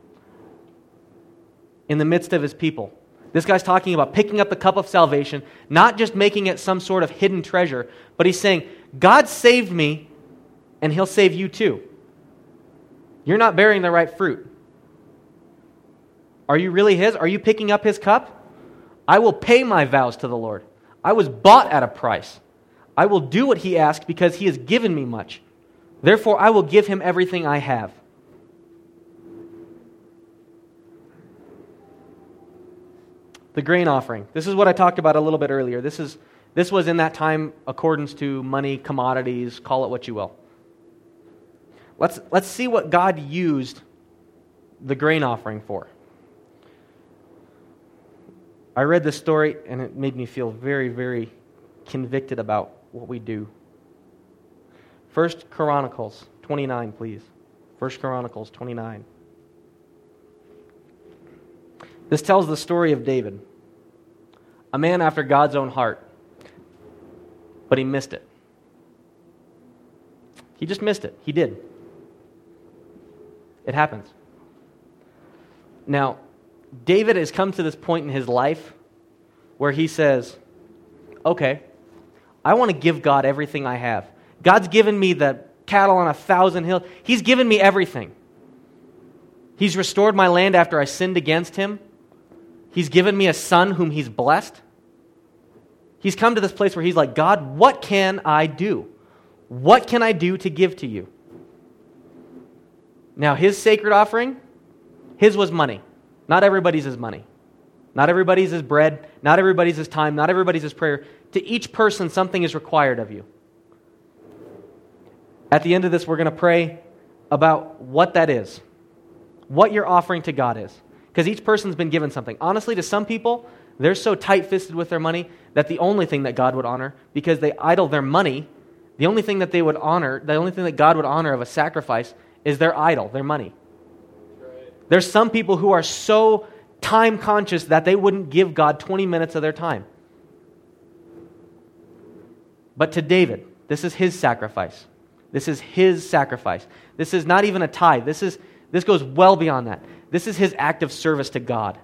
In the midst of his people. This guy's talking about picking up the cup of salvation, not just making it some sort of hidden treasure, but he's saying, God saved me, and he'll save you too. You're not bearing the right fruit. Are you really his? Are you picking up his cup? I will pay my vows to the Lord. I was bought at a price. I will do what he asked because he has given me much. Therefore, I will give him everything I have. The grain offering. This is what I talked about a little bit earlier. This is this was in that time accordance to money, commodities, call it what you will. Let's let's see what God used the grain offering for. I read this story and it made me feel very, very convicted about what we do. First Chronicles twenty-nine, please. First Chronicles twenty-nine. This tells the story of David, a man after God's own heart, but he missed it. He just missed it. He did. It happens. Now, David has come to this point in his life where he says, okay, I want to give God everything I have. God's given me the cattle on a thousand hills. He's given me everything. He's restored my land after I sinned against him. He's given me a son whom he's blessed. He's come to this place where he's like, God, what can I do? What can I do to give to you? Now, his sacred offering, his was money. Not everybody's is money. Not everybody's is bread. Not everybody's is time. Not everybody's is prayer. To each person, something is required of you. At the end of this, we're going to pray about what that is. What your offering to God is. Because each person's been given something. Honestly, to some people, they're so tight-fisted with their money that the only thing that God would honor, because they idle their money, The only thing that they would honor, the only thing that God would honor of a sacrifice is their idol, their money. Right. There's some people who are so time conscious that they wouldn't give God twenty minutes of their time. But to David, this is his sacrifice. This is his sacrifice. This is not even a tithe. This is this goes well beyond that. This is his act of service to God.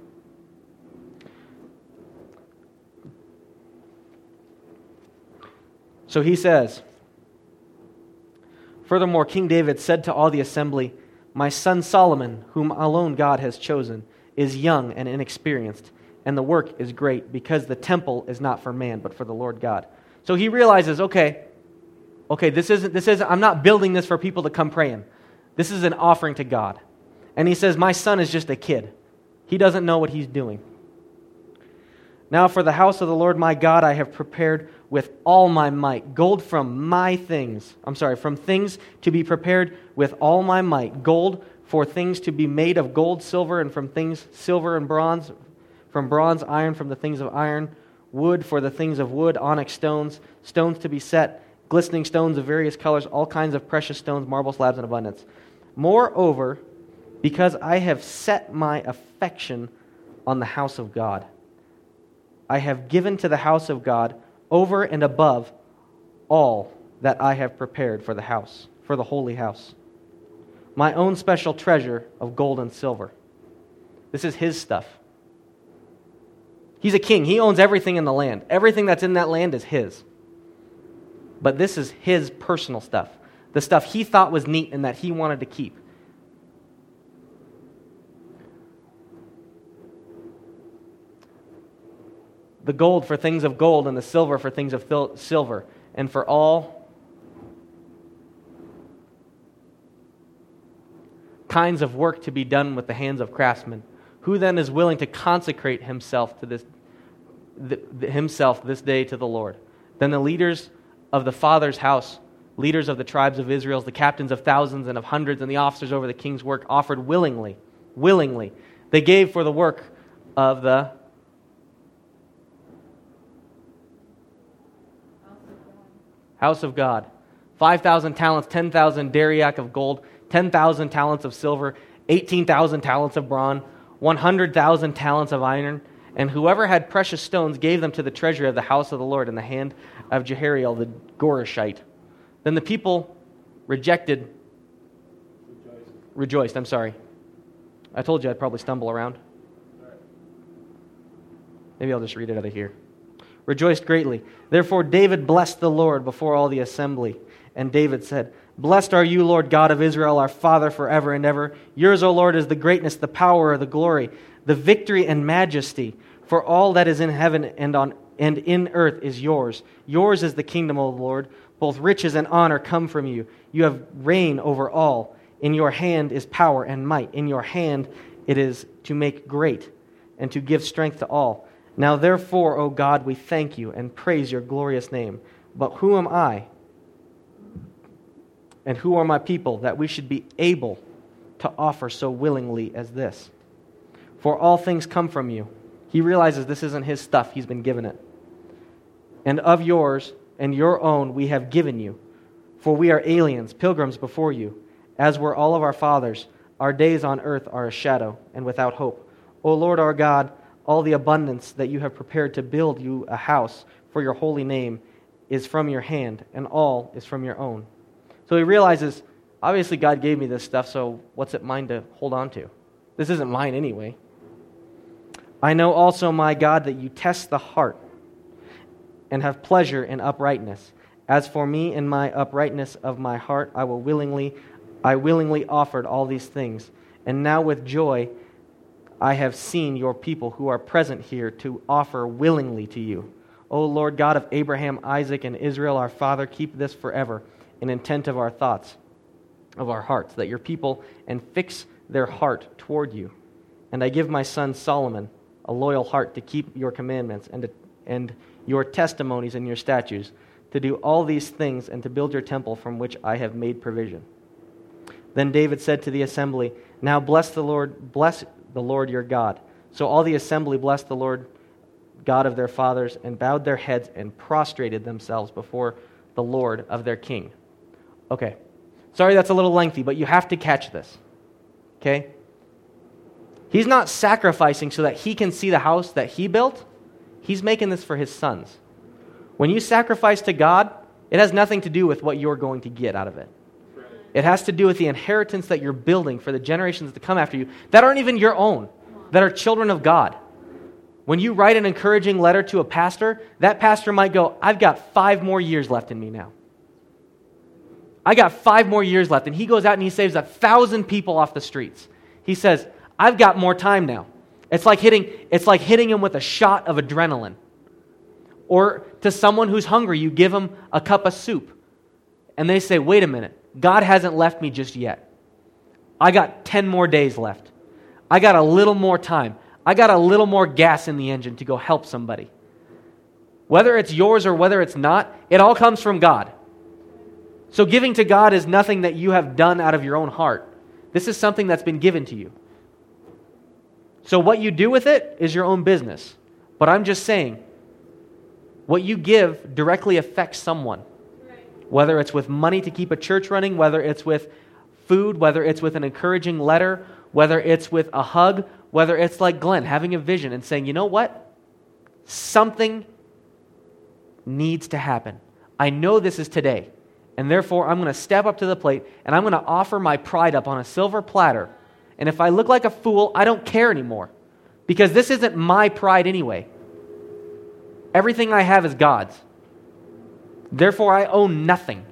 So he says, furthermore, King David said to all the assembly, my son Solomon, whom alone God has chosen, is young and inexperienced, and the work is great, because the temple is not for man, but for the Lord God. So he realizes, okay, okay, this isn't, this isn't, I'm not building this for people to come praying. This is an offering to God. And he says, my son is just a kid. He doesn't know what he's doing. Now for the house of the Lord my God I have prepared with all my might, gold from my things, I'm sorry, from things to be prepared with all my might, gold for things to be made of gold, silver, and from things silver and bronze, from bronze, iron, from the things of iron, wood for the things of wood, onyx stones, stones to be set, glistening stones of various colors, all kinds of precious stones, marble slabs in abundance. Moreover, because I have set my affection on the house of God, I have given to the house of God over and above all that I have prepared for the house, for the holy house, my own special treasure of gold and silver. This is his stuff. He's a king. He owns everything in the land. Everything that's in that land is his. But this is his personal stuff. The stuff he thought was neat and that he wanted to keep. The gold for things of gold and the silver for things of thil- silver. And for all kinds of work to be done with the hands of craftsmen. Who then is willing to consecrate himself to this th- himself this day to the Lord? Then the leaders of the Father's house, leaders of the tribes of Israel, the captains of thousands and of hundreds, and the officers over the king's work offered willingly, willingly. They gave for the work of the house of God. five thousand talents, ten thousand dariac of gold, ten thousand talents of silver, eighteen thousand talents of bronze, one hundred thousand talents of iron, and whoever had precious stones gave them to the treasury of the house of the Lord in the hand of Jehariel the Gorashite. Then the people rejected, rejoiced, rejoiced I'm sorry. I told you I'd probably stumble around. Maybe I'll just read it out of here. Rejoiced greatly. Therefore David blessed the Lord before all the assembly. And David said, blessed are you, Lord God of Israel, our Father forever and ever. Yours, O Lord, is the greatness, the power, the glory, the victory and majesty. For all that is in heaven and on and in earth is yours. Yours is the kingdom, O Lord. Both riches and honor come from you. You have reign over all. In your hand is power and might. In your hand it is to make great and to give strength to all. Now therefore, O God, we thank you and praise your glorious name. But who am I and who are my people that we should be able to offer so willingly as this? For all things come from you. He realizes this isn't his stuff, he's been given it. And of yours and your own we have given you. For we are aliens, pilgrims before you, as were all of our fathers. Our days on earth are a shadow and without hope. O Lord our God, all the abundance that you have prepared to build you a house for your holy name is from your hand, and all is from your own. So he realizes, obviously God gave me this stuff, so what's it mine to hold on to? This isn't mine anyway. I know also, my God, that you test the heart and have pleasure in uprightness. As for me and my uprightness of my heart, I will willingly, I willingly offered all these things. And now with joy I have seen your people who are present here to offer willingly to you. O Lord God of Abraham, Isaac, and Israel, our Father, keep this forever in intent of our thoughts, of our hearts, that your people and fix their heart toward you. And I give my son Solomon a loyal heart to keep your commandments and to, and your testimonies and your statutes, to do all these things and to build your temple from which I have made provision. Then David said to the assembly, now bless the Lord, bless the Lord your God. So all the assembly blessed the Lord God of their fathers and bowed their heads and prostrated themselves before the Lord of their king. Okay. Sorry that's a little lengthy, but you have to catch this. Okay? He's not sacrificing so that he can see the house that he built. He's making this for his sons. When you sacrifice to God, it has nothing to do with what you're going to get out of it. It has to do with the inheritance that you're building for the generations to come after you that aren't even your own, that are children of God. When you write an encouraging letter to a pastor, that pastor might go, I've got five more years left in me now. I got five more years left. And he goes out and he saves a thousand people off the streets. He says, I've got more time now. It's like hitting, it's like hitting him with a shot of adrenaline. Or to someone who's hungry, you give them a cup of soup. And they say, wait a minute, God hasn't left me just yet. I got ten more days left. I got a little more time. I got a little more gas in the engine to go help somebody. Whether it's yours or whether it's not, it all comes from God. So giving to God is nothing that you have done out of your own heart. This is something that's been given to you. So what you do with it is your own business. But I'm just saying, what you give directly affects someone. Whether it's with money to keep a church running, whether it's with food, whether it's with an encouraging letter, whether it's with a hug, whether it's like Glenn having a vision and saying, you know what? Something needs to happen. I know this is today, and therefore I'm going to step up to the plate and I'm going to offer my pride up on a silver platter. And if I look like a fool, I don't care anymore, because this isn't my pride anyway. Everything I have is God's. Therefore, I own nothing.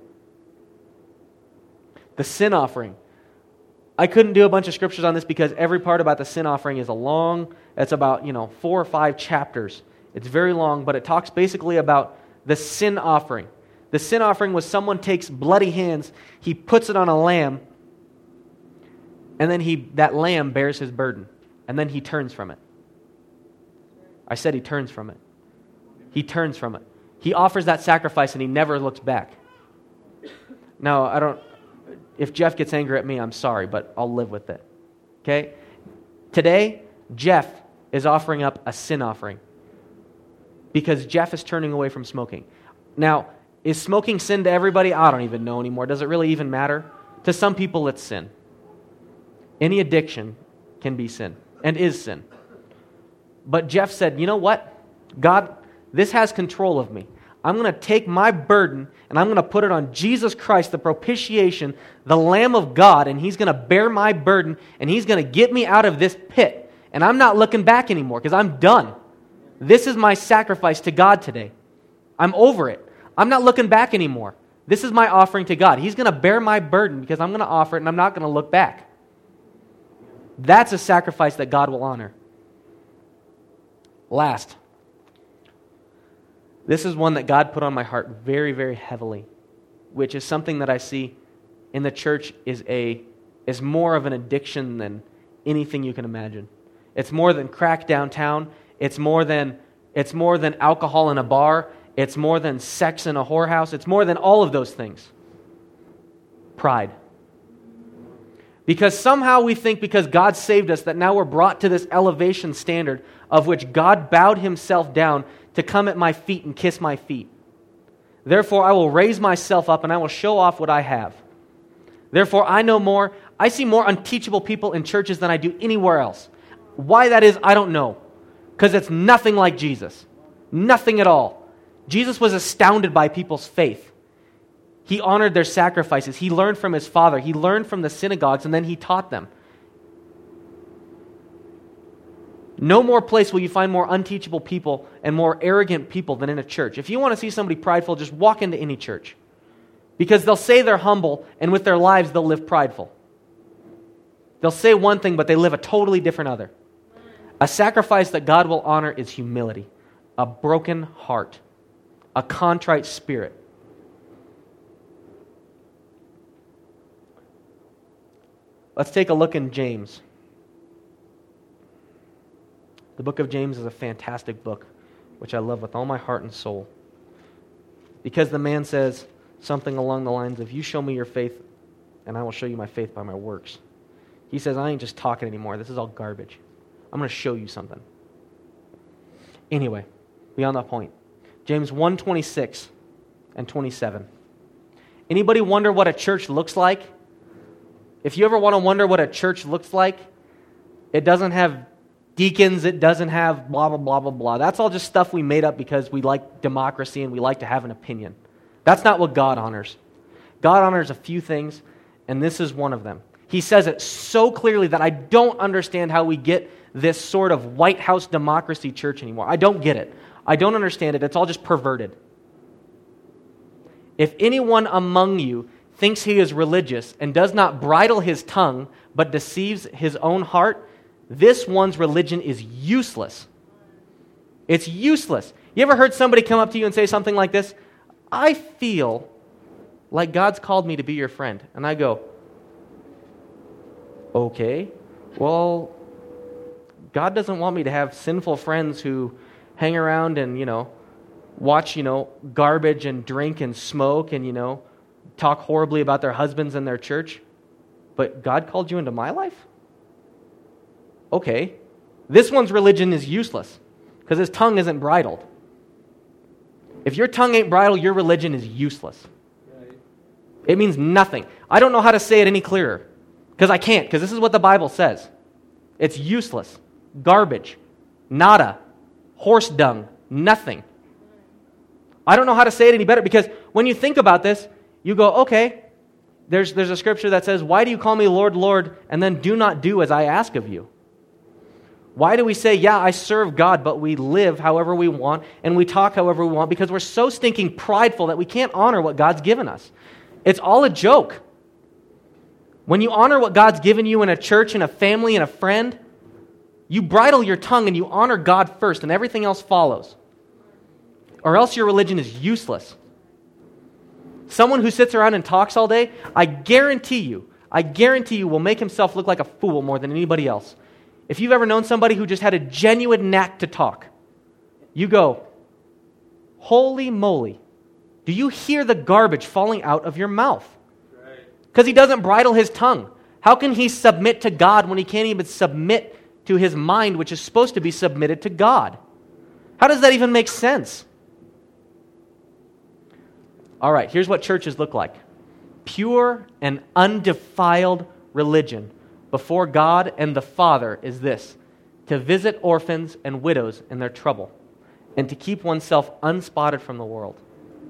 The sin offering. I couldn't do a bunch of scriptures on this because every part about the sin offering is a long, it's about, you know, four or five chapters. It's very long, but it talks basically about the sin offering. The sin offering was someone takes bloody hands, he puts it on a lamb, and then he that lamb bears his burden, and then he turns from it. I said he turns from it. He turns from it. He offers that sacrifice and he never looks back. Now, I don't, if Jeff gets angry at me, I'm sorry, but I'll live with it. Okay? Today, Jeff is offering up a sin offering because Jeff is turning away from smoking. Now, is smoking sin to everybody? I don't even know anymore. Does it really even matter? To some people, it's sin. Any addiction can be sin and is sin. But Jeff said, you know what? God, this has control of me. I'm going to take my burden and I'm going to put it on Jesus Christ, the propitiation, the Lamb of God, and He's going to bear my burden and He's going to get me out of this pit. And I'm not looking back anymore because I'm done. This is my sacrifice to God today. I'm over it. I'm not looking back anymore. This is my offering to God. He's going to bear my burden because I'm going to offer it and I'm not going to look back. That's a sacrifice that God will honor. Last. This is one that God put on my heart very, very heavily, which is something that I see in the church is a is more of an addiction than anything you can imagine. It's more than crack downtown. It's more than it's more than alcohol in a bar. It's more than sex in a whorehouse. It's more than all of those things. Pride. Because somehow we think because God saved us that now we're brought to this elevation standard of which God bowed Himself down to come at my feet and kiss my feet. Therefore, I will raise myself up and I will show off what I have. Therefore, I know more. I see more unteachable people in churches than I do anywhere else. Why that is, I don't know. Because it's nothing like Jesus. Nothing at all. Jesus was astounded by people's faith. He honored their sacrifices. He learned from His Father. He learned from the synagogues, and then He taught them. No more place will you find more unteachable people and more arrogant people than in a church. If you want to see somebody prideful, just walk into any church. Because they'll say they're humble, and with their lives they'll live prideful. They'll say one thing, but they live a totally different other. A sacrifice that God will honor is humility, a broken heart, a contrite spirit. Let's take a look in James. The book of James is a fantastic book, which I love with all my heart and soul. Because the man says something along the lines of, you show me your faith, and I will show you my faith by my works. He says, I ain't just talking anymore. This is all garbage. I'm going to show you something. Anyway, beyond that point. James one twenty-six, and twenty-seven. Anybody wonder what a church looks like? If you ever want to wonder what a church looks like, it doesn't have deacons, it doesn't have blah, blah, blah, blah, blah. That's all just stuff we made up because we like democracy and we like to have an opinion. That's not what God honors. God honors a few things, and this is one of them. He says it so clearly that I don't understand how we get this sort of White House democracy church anymore. I don't get it. I don't understand it. It's all just perverted. If anyone among you thinks he is religious and does not bridle his tongue but deceives his own heart, this one's religion is useless. It's useless. You ever heard somebody come up to you and say something like this? I feel like God's called me to be your friend. And I go, okay, well, God doesn't want me to have sinful friends who hang around and, you know, watch, you know, garbage and drink and smoke and, you know, talk horribly about their husbands and their church. But God called you into my life? Okay. This one's religion is useless because his tongue isn't bridled. If your tongue ain't bridled, your religion is useless. Right. It means nothing. I don't know how to say it any clearer because I can't, because this is what the Bible says. It's useless. Garbage. Nada. Horse dung. Nothing. I don't know how to say it any better because when you think about this, you go, okay, there's, there's a scripture that says, why do you call me Lord, Lord, and then do not do as I ask of you? Why do we say, yeah, I serve God, but we live however we want and we talk however we want? Because we're so stinking prideful that we can't honor what God's given us. It's all a joke. When you honor what God's given you in a church, in a family, in a friend, you bridle your tongue and you honor God first and everything else follows. Or else your religion is useless. Someone who sits around and talks all day, I guarantee you, I guarantee you will make himself look like a fool more than anybody else. If you've ever known somebody who just had a genuine knack to talk, you go, holy moly, do you hear the garbage falling out of your mouth? Because he doesn't bridle his tongue. How can he submit to God when he can't even submit to his mind, which is supposed to be submitted to God? How does that even make sense? All right, here's what churches look like. Pure and undefiled religion before God and the Father is this: to visit orphans and widows in their trouble, and to keep oneself unspotted from the world.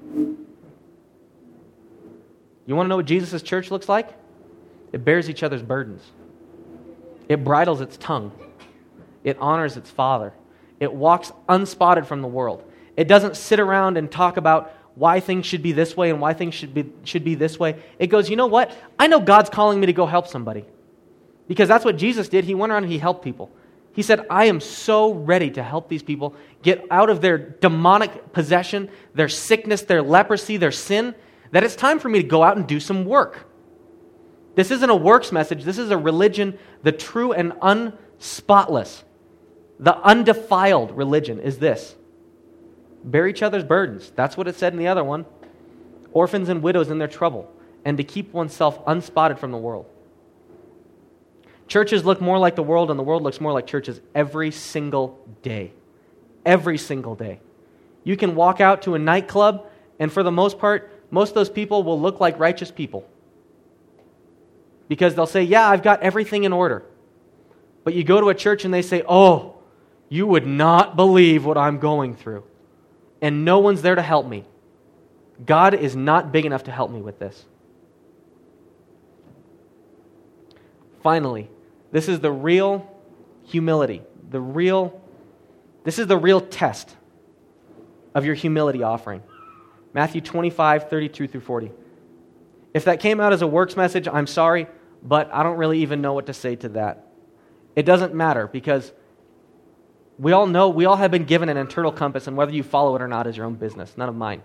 You want to know what Jesus' church looks like? It bears each other's burdens. It bridles its tongue. It honors its Father. It walks unspotted from the world. It doesn't sit around and talk about why things should be this way and why things should be should be this way. It goes, you know what? I know God's calling me to go help somebody. Because that's what Jesus did. He went around and he helped people. He said, I am so ready to help these people get out of their demonic possession, their sickness, their leprosy, their sin, that it's time for me to go out and do some work. This isn't a works message. This is a religion, the true and unspotless, the undefiled religion is this. Bear each other's burdens. That's what it said in the other one. Orphans and widows in their trouble, and to keep oneself unspotted from the world. Churches look more like the world, and the world looks more like churches every single day. Every single day. You can walk out to a nightclub, and for the most part, most of those people will look like righteous people. Because they'll say, yeah, I've got everything in order. But you go to a church and they say, oh, you would not believe what I'm going through. And no one's there to help me. God is not big enough to help me with this. Finally, this is the real humility. The real, this is the real test of your humility offering. Matthew twenty-five, thirty-two through forty. If that came out as a works message, I'm sorry, but I don't really even know what to say to that. It doesn't matter because we all know, we all have been given an internal compass, and whether you follow it or not is your own business, none of mine.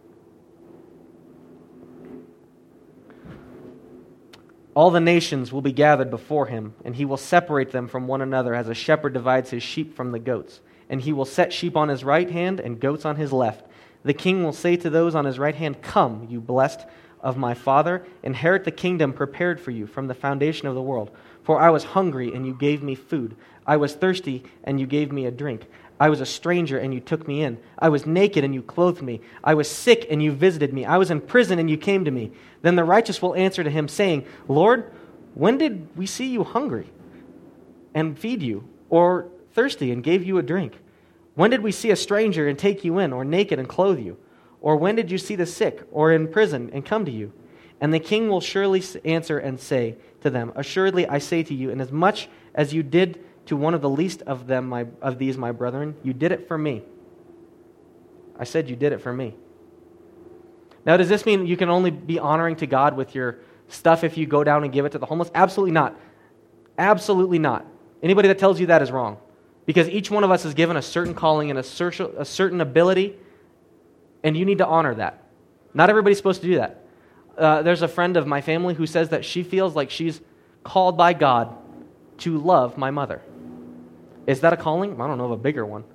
All the nations will be gathered before him, and he will separate them from one another as a shepherd divides his sheep from the goats. And he will set sheep on his right hand and goats on his left. The king will say to those on his right hand, come, you blessed of my Father, inherit the kingdom prepared for you from the foundation of the world. For I was hungry, and you gave me food. I was thirsty, and you gave me a drink. I was a stranger and you took me in. I was naked and you clothed me. I was sick and you visited me. I was in prison and you came to me. Then the righteous will answer to him, saying, Lord, when did we see you hungry and feed you, or thirsty and gave you a drink? When did we see a stranger and take you in, or naked and clothe you? Or when did you see the sick or in prison and come to you? And the king will surely answer and say to them, Assuredly I say to you, inasmuch as you did to one of the least of them, my, of these my brethren, you did it for me. I said you did it for me. Now, does this mean you can only be honoring to God with your stuff if you go down and give it to the homeless? Absolutely not. Absolutely not. Anybody that tells you that is wrong. Because each one of us is given a certain calling and a, cer- a certain ability, and you need to honor that. Not everybody's supposed to do that. Uh, there's a friend of my family who says that she feels like she's called by God to love my mother. Is that a calling? I don't know of a bigger one.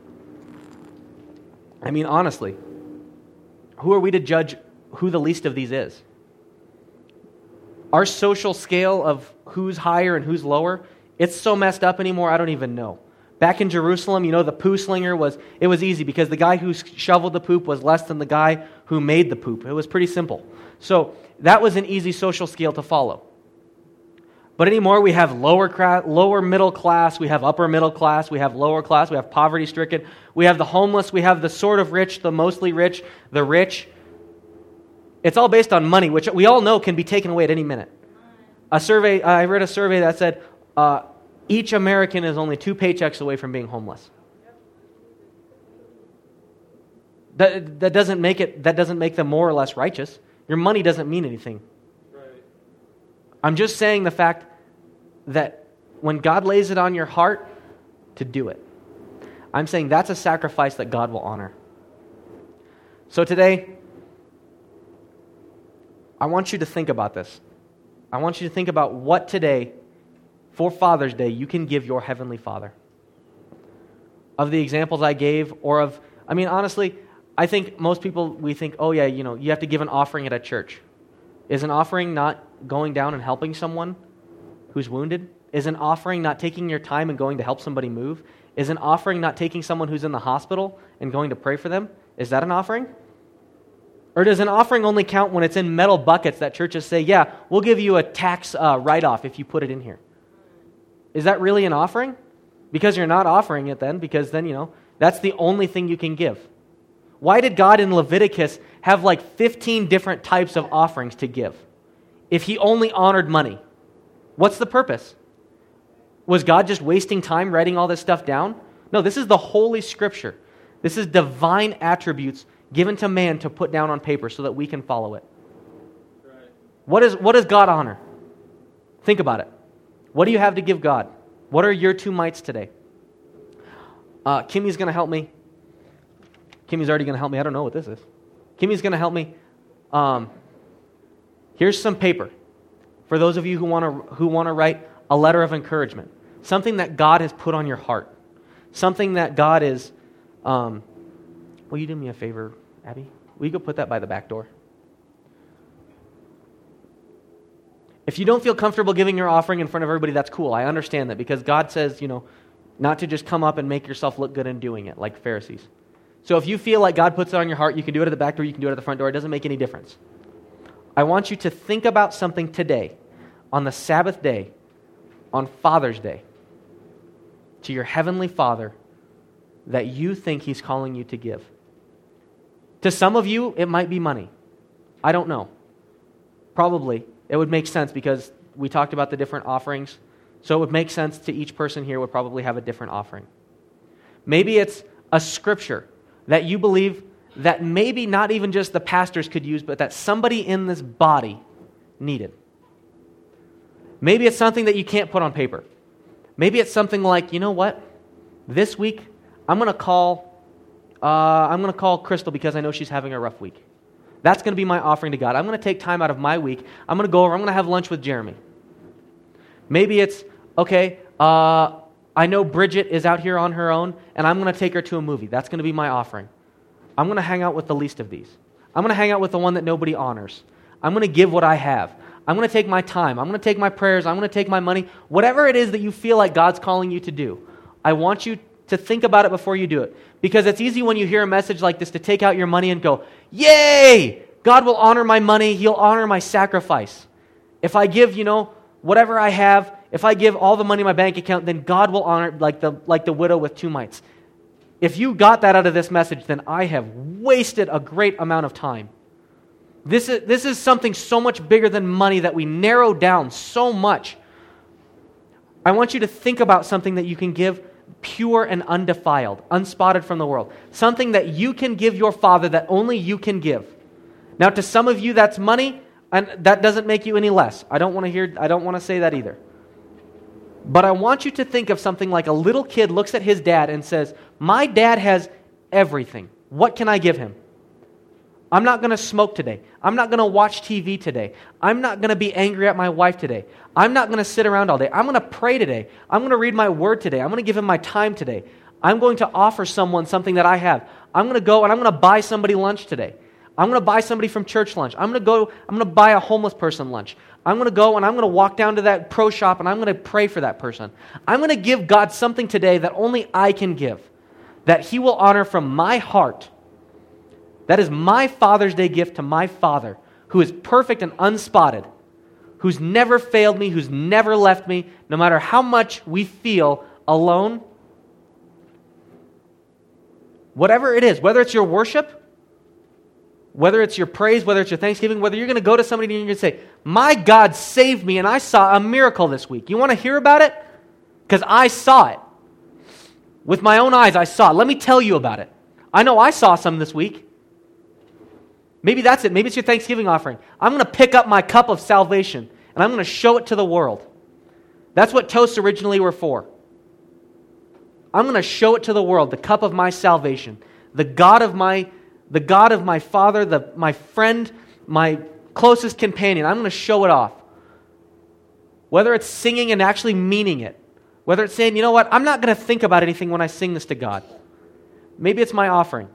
I mean, honestly, who are we to judge who the least of these is? Our social scale of who's higher and who's lower, it's so messed up anymore, I don't even know. Back in Jerusalem, you know, the poo slinger was, it was easy because the guy who shoveled the poop was less than the guy who made the poop. It was pretty simple. So that was an easy social scale to follow. But anymore, we have lower cra- lower middle class, we have upper middle class, we have lower class, we have poverty-stricken, we have the homeless, we have the sort of rich, the mostly rich, the rich. It's all based on money, which we all know can be taken away at any minute. A survey, I read a survey that said uh, each American is only two paychecks away from being homeless. That, that doesn't make it. That doesn't make them more or less righteous. Your money doesn't mean anything. I'm just saying the fact that when God lays it on your heart to do it, I'm saying that's a sacrifice that God will honor. So today, I want you to think about this. I want you to think about what today, for Father's Day, you can give your Heavenly Father. Of the examples I gave, or of, I mean, honestly, I think most people, we think, oh yeah, you know, you have to give an offering at a church. Is an offering not going down and helping someone who's wounded? Is an offering not taking your time and going to help somebody move? Is an offering not taking someone who's in the hospital and going to pray for them? Is that an offering? Or does an offering only count when it's in metal buckets that churches say, yeah, we'll give you a tax uh, write-off if you put it in here? Is that really an offering? Because you're not offering it then, because then, you know, that's the only thing you can give. Why did God in Leviticus have like fifteen different types of offerings to give if he only honored money? What's the purpose? Was God just wasting time writing all this stuff down? No, this is the Holy Scripture. This is divine attributes given to man to put down on paper so that we can follow it. Right. What is, what does God honor? Think about it. What do you have to give God? What are your two mites today? Uh, Kimmy's going to help me. Kimmy's already going to help me. I don't know what this is. Kimmy's going to help me. Um, here's some paper for those of you who want to who want to write a letter of encouragement. Something that God has put on your heart. Something that God is... Um, will you do me a favor, Abby? Will you go put that by the back door? If you don't feel comfortable giving your offering in front of everybody, that's cool. I understand that because God says, you know, not to just come up and make yourself look good in doing it like Pharisees. So if you feel like God puts it on your heart, you can do it at the back door, you can do it at the front door. It doesn't make any difference. I want you to think about something today, on the Sabbath day, on Father's Day, to your Heavenly Father that you think He's calling you to give. To some of you, it might be money. I don't know. Probably. It would make sense because we talked about the different offerings. So it would make sense to each person here would probably have a different offering. Maybe it's a scripture that you believe that maybe not even just the pastors could use, but that somebody in this body needed. Maybe it's something that you can't put on paper. Maybe it's something like, you know what? This week, I'm going to call, uh, I'm going to call Crystal because I know she's having a rough week. That's going to be my offering to God. I'm going to take time out of my week. I'm going to go over, I'm going to have lunch with Jeremy. Maybe it's, okay, uh, I know Bridget is out here on her own, and I'm going to take her to a movie. That's going to be my offering. I'm going to hang out with the least of these. I'm going to hang out with the one that nobody honors. I'm going to give what I have. I'm going to take my time. I'm going to take my prayers. I'm going to take my money. Whatever it is that you feel like God's calling you to do, I want you to think about it before you do it. Because it's easy when you hear a message like this to take out your money and go, yay! God will honor my money. He'll honor my sacrifice. If I give, you know, whatever I have, if I give all the money in my bank account, then God will honor like the like the widow with two mites. If you got that out of this message, then I have wasted a great amount of time. This is, this is something so much bigger than money that we narrow down so much. I want you to think about something that you can give pure and undefiled, unspotted from the world. Something that you can give your Father that only you can give. Now, to some of you, that's money, and that doesn't make you any less. I don't want to hear, I don't want to say that either. But I want you to think of something like a little kid looks at his dad and says, my dad has everything. What can I give him? I'm not going to smoke today. I'm not going to watch T V today. I'm not going to be angry at my wife today. I'm not going to sit around all day. I'm going to pray today. I'm going to read my word today. I'm going to give him my time today. I'm going to offer someone something that I have. I'm going to go and I'm going to buy somebody lunch today. I'm going to buy somebody from church lunch. I'm going to go, I'm going to buy a homeless person lunch. I'm going to go and I'm going to walk down to that pro shop and I'm going to pray for that person. I'm going to give God something today that only I can give, that He will honor from my heart. That is my Father's Day gift to my Father, who is perfect and unspotted, who's never failed me, who's never left me, no matter how much we feel alone. Whatever it is, whether it's your worship, whether it's your praise, whether it's your thanksgiving, whether you're going to go to somebody and you're going to say, my God saved me and I saw a miracle this week. You want to hear about it? Because I saw it. With my own eyes, I saw it. Let me tell you about it. I know I saw some this week. Maybe that's it. Maybe it's your Thanksgiving offering. I'm going to pick up my cup of salvation and I'm going to show it to the world. That's what toasts originally were for. I'm going to show it to the world, the cup of my salvation, the God of my, the God of my Father, the, my friend, my closest companion. I'm going to show it off. Whether it's singing and actually meaning it, whether it's saying, you know what, I'm not going to think about anything when I sing this to God. Maybe it's my offering.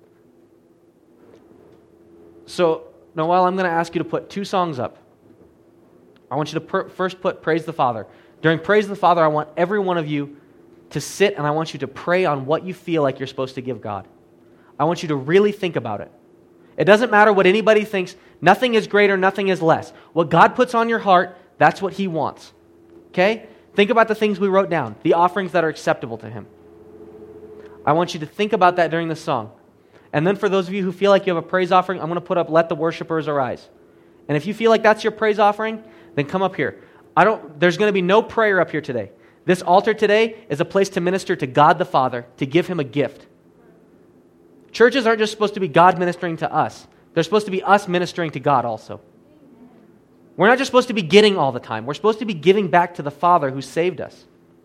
So, Noel, I'm going to ask you to put two songs up. I want you to per- first put Praise the Father. During Praise the Father, I want every one of you to sit and I want you to pray on what you feel like you're supposed to give God. I want you to really think about it. It doesn't matter what anybody thinks. Nothing is greater, nothing is less. What God puts on your heart, that's what He wants. Okay? Think about the things we wrote down, the offerings that are acceptable to Him. I want you to think about that during the song. And then for those of you who feel like you have a praise offering, I'm going to put up Let the Worshipers Arise. And if you feel like that's your praise offering, then come up here. I don't. There's going to be no prayer up here today. This altar today is a place to minister to God the Father, to give Him a gift. Churches aren't just supposed to be God ministering to us. They're supposed to be us ministering to God also. We're not just supposed to be getting all the time. We're supposed to be giving back to the Father who saved us.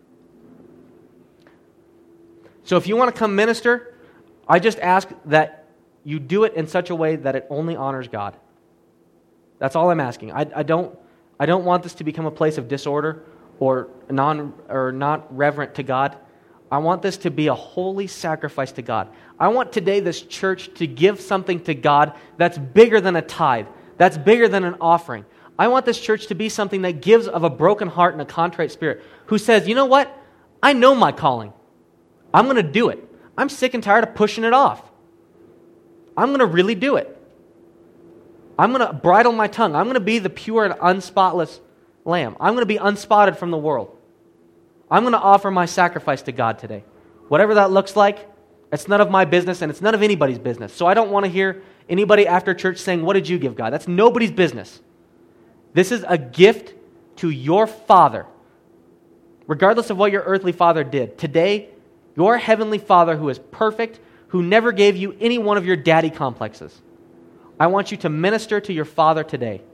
So if you want to come minister, I just ask that you do it in such a way that it only honors God. That's all I'm asking. I, I don't I don't want this to become a place of disorder or non or not reverent to God. I want this to be a holy sacrifice to God. I want today this church to give something to God that's bigger than a tithe, that's bigger than an offering. I want this church to be something that gives of a broken heart and a contrite spirit, who says, you know what? I know my calling. I'm going to do it. I'm sick and tired of pushing it off. I'm going to really do it. I'm going to bridle my tongue. I'm going to be the pure and unspotless lamb. I'm going to be unspotted from the world. I'm going to offer my sacrifice to God today. Whatever that looks like, it's none of my business and it's none of anybody's business. So I don't want to hear anybody after church saying, what did you give God? That's nobody's business. This is a gift to your Father. Regardless of what your earthly father did, today, your heavenly Father who is perfect, who never gave you any one of your daddy complexes. I want you to minister to your Father today.